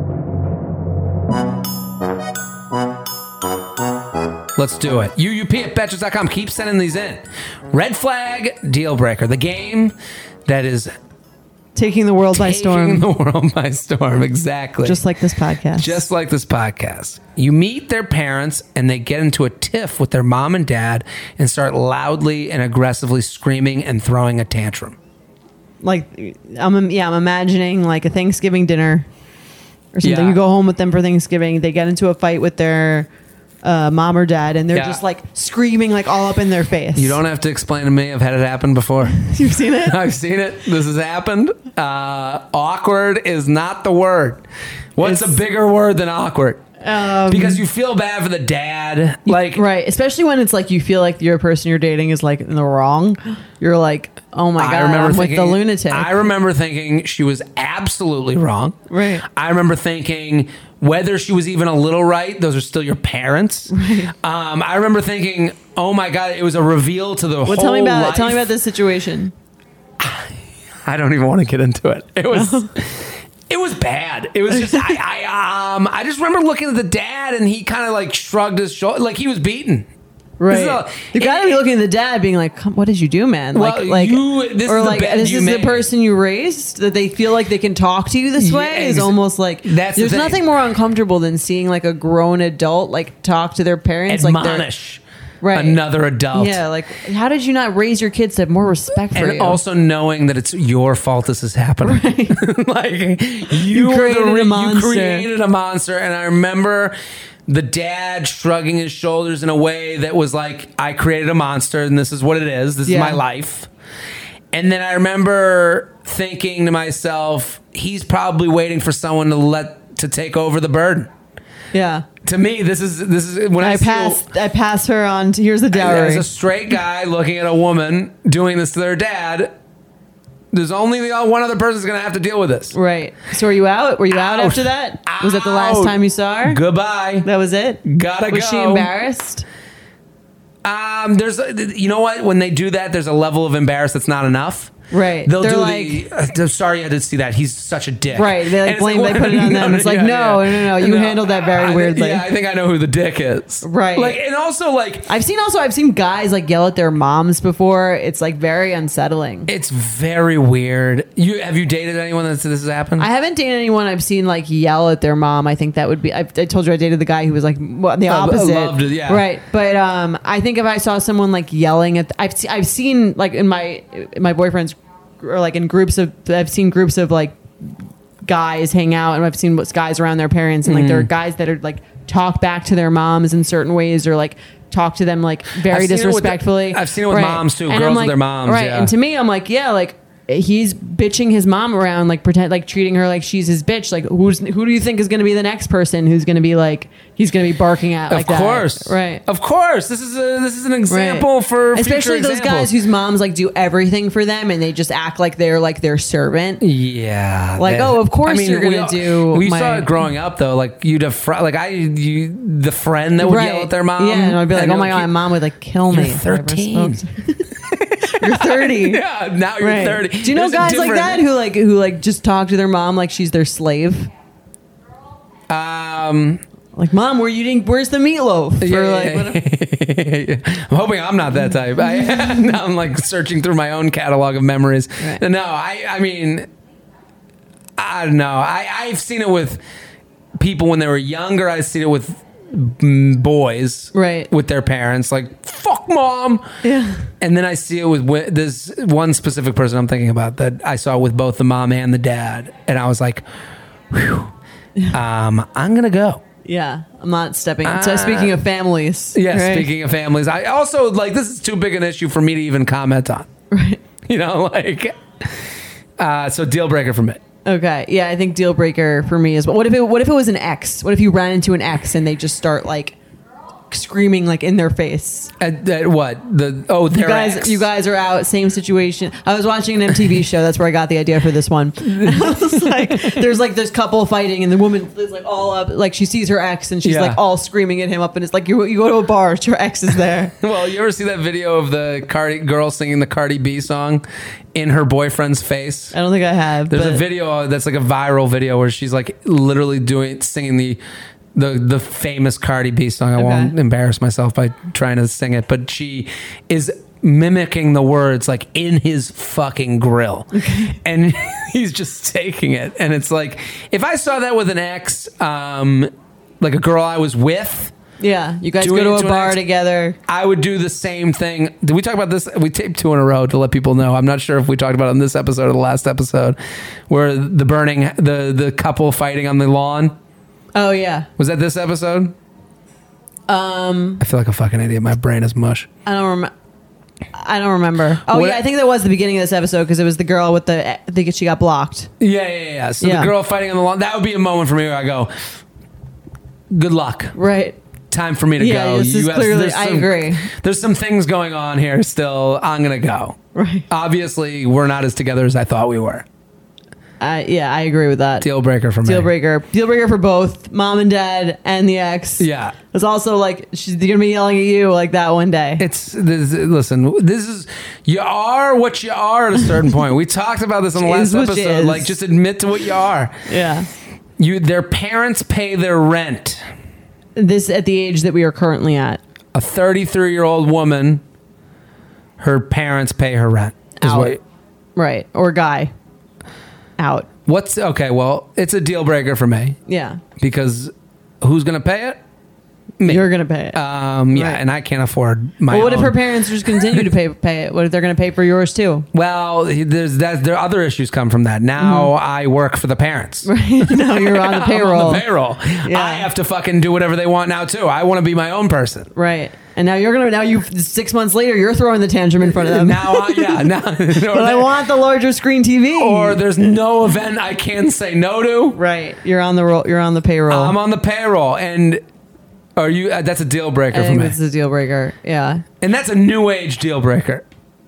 Let's do it. U U P at betches dot com. Keep sending these in. Red flag, deal breaker. The game that is Taking the world by taking storm. the world by storm. Exactly. Just like this podcast. Just like this podcast. You meet their parents and they get into a tiff with their mom and dad and start loudly and aggressively screaming and throwing a tantrum. like I'm yeah, I'm imagining like a Thanksgiving dinner or something. Yeah. You go home with them for Thanksgiving. They get into a fight with their uh, mom or dad, and they're Yeah. just like screaming like all up in their face. You don't have to explain to me. I've had it happen before. You've seen it? I've seen it. This has happened. Uh, awkward is not the word. What's It's- a bigger word than awkward? Um, because you feel bad for the dad. Like, right. Especially when it's like you feel like your person you're dating is like in the wrong. You're like, oh my God, I remember I'm thinking, with the lunatic. I remember thinking she was absolutely wrong. Right. I remember thinking whether she was even a little right, those are still your parents. Right. Um, I remember thinking, oh my God, it was a reveal to the well, whole tell me about life. it. Tell me about this situation. I don't even want to get into it. It was, it was bad. It was just, I, I, um, I just remember looking at the dad and he kind of like shrugged his shoulder, like he was beaten. This is Right. a- You got to it- be looking at the dad being like, Come, what did you do, man? Well, like, like, you- this or is the like, bed this you is made. the person you raised that they feel like they can talk to you this Yeah, way is ex- almost like, that's the there's thing. nothing more uncomfortable than seeing like a grown adult, like talk to their parents. Like they're- admonish Right. another adult. Yeah. Like, how did you not raise your kids to have more respect for And you? also knowing that it's your fault this is happening. Like you, were created the re- a monster. You created a monster. And I remember the dad shrugging his shoulders in a way that was like, I created a monster and this is what it is. This Yeah. is my life. And then I remember thinking to myself, he's probably waiting for someone to let to take over the burden. yeah. To me, this is this is when I, I see a- pass, I pass her on. To, here's the dowry. as a straight guy looking at a woman doing this to their dad, there's only the one other person's going to have to deal with this. Right. So, were you out? Were you out, Out. after that? Was that the last Out. time you saw her? Goodbye. That was it. Gotta Was go. she embarrassed? Um, there's, a- you know what? When they do that, there's a level of embarrassed that's not enough. Right. They'll They're do like, the. Uh, I'm sorry, I did see that. He's such a dick. right. They And like it's blame. like, they put it on them. It's like, yeah, no, yeah. no, no, no. You handled that very I- weirdly. Yeah, I think I know who the dick is. Right. Like, and also like, I've seen also. I've seen guys like yell at their moms before. It's like very unsettling. it's very weird. You have you dated anyone that this has happened? I haven't dated anyone I've seen like yell at their mom. I think that would be. I, I told you I dated the guy who was like well, the I- I opposite. loved it, yeah. Right. But um, I think if I saw someone like yelling at, I've se- I've seen like in my in my boyfriend's or like in groups of I've seen groups of like guys hang out and I've seen what's guys around their parents and like Mm-hmm. there are guys that are like talk back to their moms in certain ways or like talk to them like very I've seen it with the- disrespectfully. I've seen it with moms, too, And girls I'm with like, their moms, Right. yeah. And to me, I'm like, yeah, like he's bitching his mom around, like pretend like treating her like she's his bitch. Like who's who do you think is going to be the next person who's going to be like he's going to be barking at like of that? course, Right. Of course, this is a this is an example Right. for especially future those examples. guys whose moms like do everything for them and they just act like they're like their servant. Yeah, Like, that- oh, of course you're gonna we all- do We my- saw it growing up though. Like you'd have fr- like I you the friend that would yell at their mom. Yeah, and I'd be like, and oh you're my god, my mom would like kill You're me. if I ever thirteen. spoke to- You're thirty. Yeah, now you're Right. thirty. Do you know There's a guys like different- that who like who like just talk to their mom like she's their slave? Um, Like, mom, where you didn't? Where's the meatloaf? yeah, Or, like, yeah, whatever. I'm hoping I'm not that type. I, now I'm like searching through my own catalog of memories. Right. No, I, I mean, I don't know. I, I've seen it with people when they were younger. I've seen it with mm, boys, Right. with their parents. Like, fuck mom. Yeah. And then I see it with wi- this one specific person I'm thinking about that I saw with both the mom and the dad, and I was like, whew, um, I'm gonna go. Yeah, I'm not stepping. so speaking of families, Yeah, right? speaking of families, I also like this is too big an issue for me to even comment on. Right. You know, like, uh, so deal breaker for me. Okay. Yeah, I think deal breaker for me is. But what if it? What if it was an ex? What if you ran into an ex and they just start like screaming like in their face? At, at what the oh You their guys, ex. you guys are out. Same situation. I was watching an M T V show. That's where I got the idea for this one. I was like, there's like this couple fighting, and the woman is like all up, like she sees her ex, and she's Yeah. like all screaming at him up, and it's like you you go to a bar, your ex is there. Well, you ever see that video of the Cardi girl singing the Cardi B song in her boyfriend's face? I don't think I have. There's but a video that's like a viral video where she's like literally doing singing the the the famous Cardi B song. I Okay. won't embarrass myself by trying to sing it, but she is mimicking the words like in his fucking grill. And he's just taking it. And it's like if I saw that with an ex, um like a girl I was with, Yeah, you guys Doing go it to to a an bar ex- together. I would do the same thing. Did we talk about this? We taped two in a row to let people know. I'm not sure if we talked about it in this episode or the last episode, where the burning, the the couple fighting on the lawn. Oh yeah. Was that this episode? Um, I feel like a fucking idiot. My brain is mush. I don't remember. I don't remember. Oh What- yeah, I think that was the beginning of this episode because it was the girl with the. I think she got blocked. Yeah, yeah, yeah. So Yeah. the girl fighting on the lawn. That would be a moment for me where I go, good luck. Right. Time for me to Yeah, go. this is You have- clearly- there's I some- agree. There's some things going on here still. I'm going to go. Right. Obviously, we're not as together as I thought we were. I yeah, I agree with that. Deal breaker for me. Deal breaker. Deal breaker for both mom and dad and the ex. Yeah. It's also like she's gonna be yelling at you like that one day. It's this. Listen, this is you are what you are at a certain point. We talked about this on the She last is what she episode. is. Like, just admit to what you are. Yeah. You, their parents pay their rent. This at the age that we are currently at. A thirty-three year old woman, her parents pay her rent. Is Out. what, Right. Or guy. Out. what's okay? Well, it's a deal breaker for me Yeah. because who's going to pay it? Me. You're gonna pay it. Um, yeah, Right. and I can't afford my. Well, what if own. her parents just continue to pay pay it? What if they're going to pay for yours too? Well, there's that. There are other issues come from that. Now I work for the parents. No, you're on the payroll. I'm on the payroll. Yeah. I have to fucking do whatever they want now too. I want to be my own person. Right. And now you're gonna now you six months later you're throwing the tantrum in front of them. Now, I, yeah, now. but I want the larger screen T V. Or there's no event I can say no to. right. You're on the roll. You're on the payroll. I'm on the payroll, and are you? Uh, that's a deal breaker I for think me, this is a deal breaker. Yeah. and that's a new age deal breaker.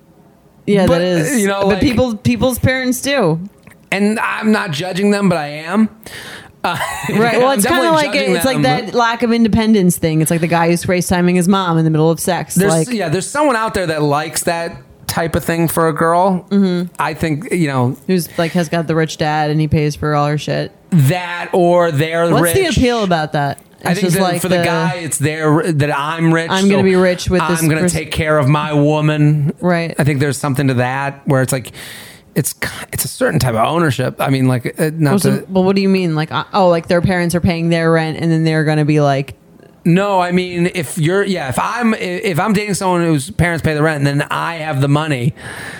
Yeah, But, that is. you know, but like- people people's parents do. And I'm not judging them, but I am. Uh, Right. Well, I'm it's kind definitely of like judging it's like them. that lack of independence thing. It's like the guy who's FaceTiming his mom in the middle of sex. There's like, yeah, there's someone out there that likes that type of thing for a girl. Mm-hmm. I think you know who's like has got the rich dad and he pays for all her shit. that, or they're What's rich. the appeal about that? It's I think just that like for the, guy, it's there that I'm rich. I'm gonna be rich with this I'm going to pers- take care of my woman. Right. I think there's something to that where it's like it's it's a certain type of ownership. I mean, like uh, not Well, so- to, well, what do you mean? Like, uh, oh, like their parents are paying their rent and then they're gonna be like, no. I mean, if you're yeah, if I'm if I'm dating someone whose parents pay the rent, and then I have the money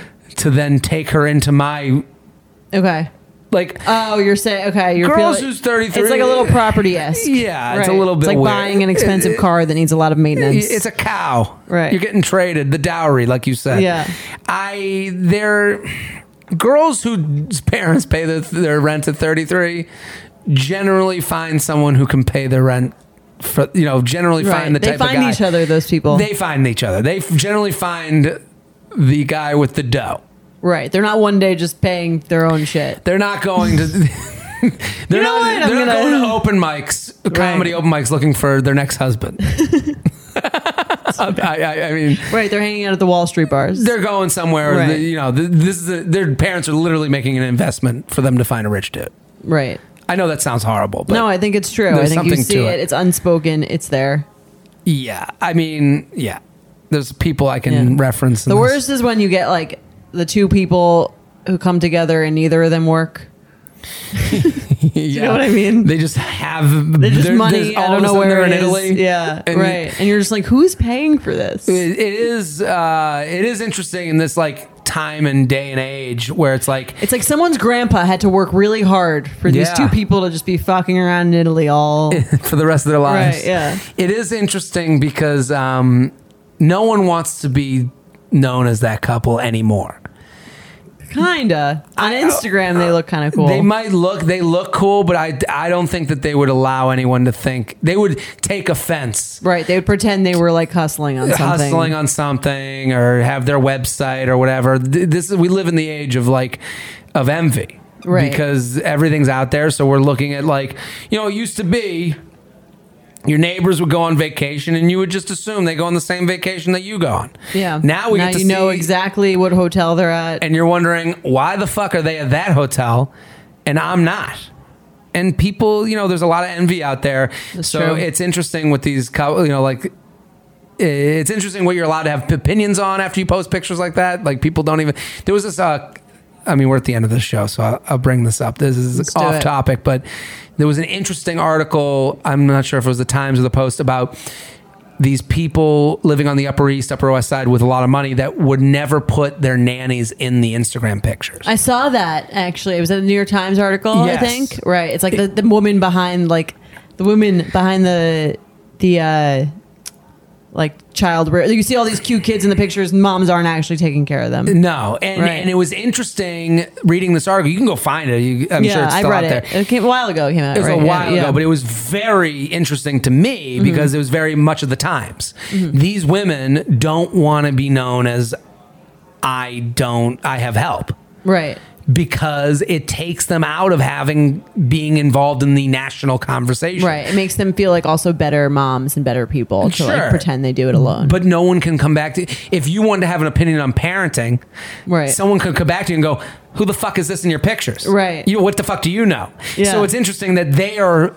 to then take her into my okay. like. Oh, you're saying okay. You're Girls feeling- who's thirty-three It's like a little property esque. Yeah, it's a little bit It's like weird. buying an expensive car that needs a lot of maintenance. It's a cow. Right. You're getting traded, the dowry, like you said. Yeah. I they're girls whose parents pay their, their rent at thirty-three generally find someone who can pay their rent for you know, generally Right. find the They type find of guy. each other. Those people. They find each other. They f- generally find the guy with the dough. right. They're not one day just paying their own shit. They're not going to. They're You know not. what? I'm They're not gonna- going to open mics, comedy open mics, looking for their next husband. I, I, I mean, Right. They're hanging out at the Wall Street bars. they're going somewhere. Right. that, you know, th- this is a, their parents are literally making an investment for them to find a rich dude. right. I know that sounds horrible, but No, I think it's true. I there's think you something see to it. it. It's unspoken. It's there. yeah, I mean, yeah, there's people I can Yeah. reference. in The this. worst is when you get like the two people who come together and neither of them work. yeah. You know what I mean? They just have They're just they're- money. there's- I all don't of a know sudden where they're it in is. Italy. Yeah, And- right. And you're just like, who's paying for this? It, it is uh, it is interesting in this like time and day and age where it's like It's like someone's grandpa had to work really hard for these Yeah. two people to just be fucking around in Italy all. for the rest of their lives. Right, yeah. It is interesting because um, no one wants to be known as that couple anymore. Kinda. On Instagram, they look kind of cool. They might look they look cool, but I, I don't think that they would allow anyone to think they would take offense. Right. They would pretend they were like hustling on something. Hustling on something or have their website or whatever. Th- This is we live in the age of like of envy. Right. Because everything's out there, so we're looking at like, you know, it used to be your neighbors would go on vacation and you would just assume they go on the same vacation that you go on. Yeah. Now we now get to you know see- exactly what hotel they're at. and you're wondering why the fuck are they at that hotel and I'm not. And people, you know, there's a lot of envy out there. That's so true. it's interesting with these, cou- you know, like it's interesting what you're allowed to have opinions on after you post pictures like that. Like people don't even. There was this. Uh, I mean, we're at the end of the show, so I'll, I'll bring this up. This is Let's do off it. topic, but there was an interesting article. I'm not sure if it was the Times or the Post about these people living on the Upper East, Upper West Side with a lot of money that would never put their nannies in the Instagram pictures. I saw that actually. It was a New York Times article, Yes. I think. Right. It's like the, the woman behind like the woman behind the the uh like child rear. You see all these cute kids in the pictures, and moms aren't actually taking care of them. No, and Right. and it was interesting reading this article. You can go find it. You, I'm yeah, sure it's still I read out it. there. It came a while ago. It came out. It was right? a while yeah, ago, yeah. but it was very interesting to me Mm-hmm. because it was very much of the times. These women don't want to be known as I don't, I have help. right. Because it takes them out of having being involved in the national conversation. Right. It makes them feel like also better moms and better people to Sure. like pretend they do it alone. But no one can come back to if you wanted to have an opinion on parenting, Right. someone could come back to you and go, who the fuck is this in your pictures? Right. You what the fuck do you know? Yeah. So it's interesting that they are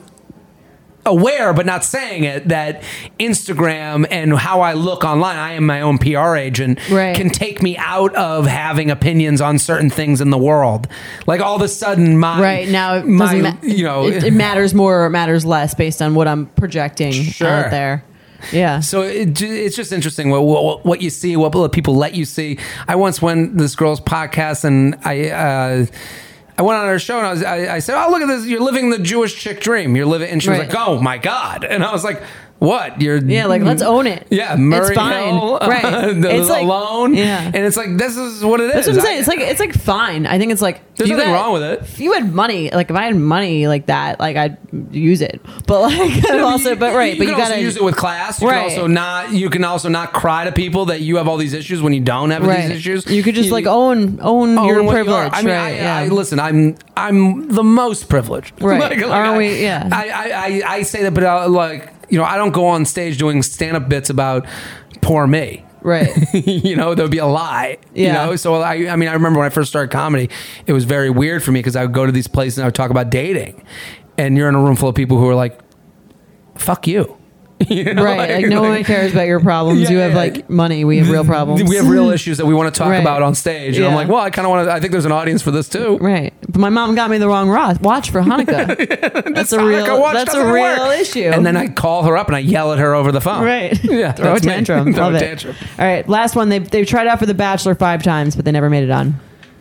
aware but not saying it that Instagram and how I look online, I am my own P R agent, Right. can take me out of having opinions on certain things in the world. Like all of a sudden my right now, it my, doesn't ma- you know it, it matters more or it matters less based on what I'm projecting Sure. out there. Yeah. So it, ju- it's just interesting what, what what you see, what people let you see. I once went this girl's podcast and I uh, I went on her show and I was I, I said, "Oh, look at this! You're living the Jewish chick dream. You're living." And she was Right. like, "Oh my god!" And I was like, "What? You're Yeah, like let's own it. Yeah, Murray it's fine, Hill, right? the- It's like alone. Yeah, and it's like this is what it is. that's what I'm saying. I- It's like it's like fine. I think it's like There's you nothing got- wrong with it. If you had money, like if I had money like that, like I'd use it. But like also, but right, you but can you gotta also use it with class. You Right. can also not. You can also not cry to people that you have all these issues when you don't have right. these issues. You could just like own own, own your what you privilege. are. I mean, right? I, yeah. I, listen, I'm I'm the most privileged. Right. Aren't I, we? Yeah. I, I, I, I say that, but uh, like you know, I don't go on stage doing stand up bits about poor me. right. you know, there would be a lie. You Yeah. know, so I, I mean, I remember when I first started comedy, it was very weird for me because I would go to these places and I would talk about dating, and you're in a room full of people who are like, "Fuck you." You know, Right, like, no one cares about your problems. Yeah, you have yeah. like money. We have real problems. We have real issues that we want to talk Right. about on stage, and I'm Yeah. like, well, I kind of want to. I think there's an audience for this too. Right, but my mom got me the wrong ro- watch for Hanukkah. That's a Hanukkah real. watch That's a doesn't real work. issue. And then I call her up and I yell at her over the phone. right, Yeah, throw a that's me. tantrum. Throw Love a it. tantrum. All right, last one. They they tried out for The Bachelor five times, but they never made it on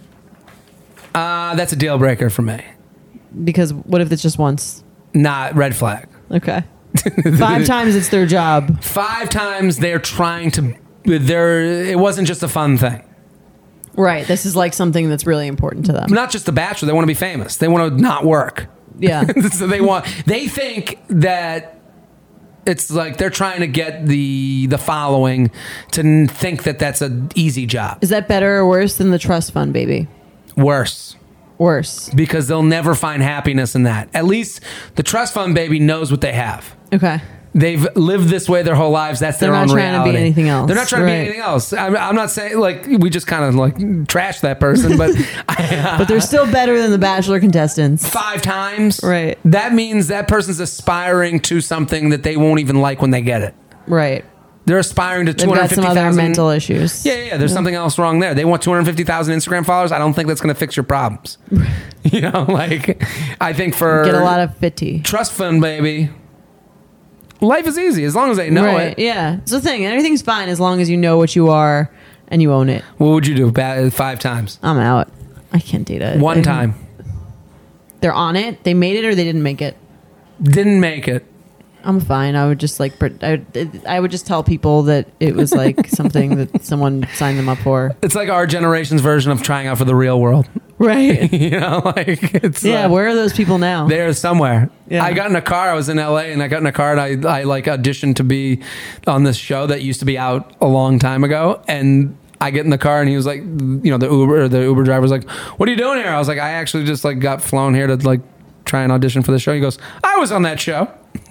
Uh, that's a deal breaker for me. because what if it's just once? Not red flag. Okay, five times it's their job. Five times they're trying to. They're. It wasn't just a fun thing. Right, this is like something that's really important to them. Not just The Bachelor. They want to be famous. They want to not work. Yeah, So they want. They think that. It's like they're trying to get the the following to n- think that that's an easy job. is that better or worse than the trust fund baby? Worse. Worse. Because they'll never find happiness in that. At least the trust fund baby knows what they have. Okay. They've lived this way their whole lives. That's They're their not own trying to be reality. anything else. They're not trying to Right. be anything else. I'm, I'm not saying like we just kind of like trash that person, but But they're still better than the Bachelor contestants. five times, Right. That means that person's aspiring to something that they won't even like when they get it. Right. They're aspiring to They've two hundred got fifty some thousand other mental issues. Yeah, yeah, yeah. There's something else wrong there. They want two hundred fifty thousand Instagram followers. I don't think that's going to fix your problems. You know, like I think for Get a lot of fitty. trust fund baby, life is easy as long as they know right. it. Yeah. It's the thing. Everything's fine as long as you know what you are and you own it. What would you do? Ba- Five times. I'm out. I can't date it. One Like, time. They're on it. They made it or they didn't make it. Didn't make it. I'm fine. I would just like pre- I would, I would just tell people that it was like something that someone signed them up for. It's like our generation's version of trying out for the real world. Right. You know, like it's Yeah. uh, Where are those people now? They're somewhere. Yeah. I got in a car. I was in L A and I got in a car and I, I like auditioned to be on this show that used to be out a long time ago. And I get in the car and he was like, you know, the Uber, the Uber driver was like, "What are you doing here?" I was like, "I actually just like got flown here to like try and audition for the show." He goes, "I was on that show."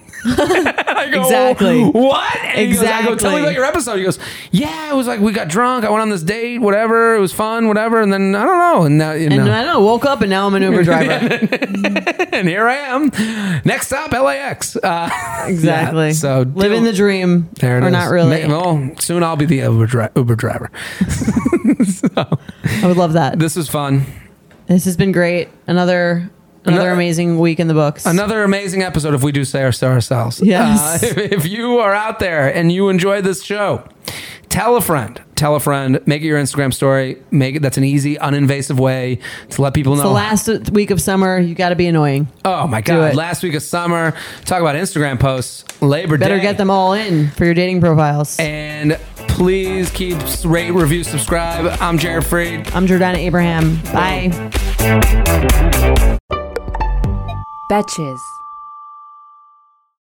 I go, Exactly. What? And he goes, I go, "Tell me Exactly. about your episode." He goes, "Yeah, it was like we got drunk. I went on this date, whatever. It was fun, whatever." And then I don't know. And now, you and know. I don't know. Woke up and now I'm an Uber driver. And here I am. Next stop, L A X. Uh, Exactly. yeah, so living the dream. there it or is. not really. Ma- Well, soon I'll be the Uber, dri- Uber driver. I would love that. This was fun. This has been great. Another Another, Another- amazing week in the books. Another amazing episode if we do say our so ourselves. Yes. Uh, if, if you are out there and you enjoy this show, tell a friend. Tell a friend. Make it your Instagram story. Make it. That's an easy, uninvasive way to let people know. It's the last week of summer. You got to be annoying. Oh my Do God! it. Last week of summer. Talk about Instagram posts. Labor Better Day. get them all in for your dating profiles. And please keep rate, review, subscribe. I'm Jared Freed. I'm Jordana Abraham. Bye. Betches.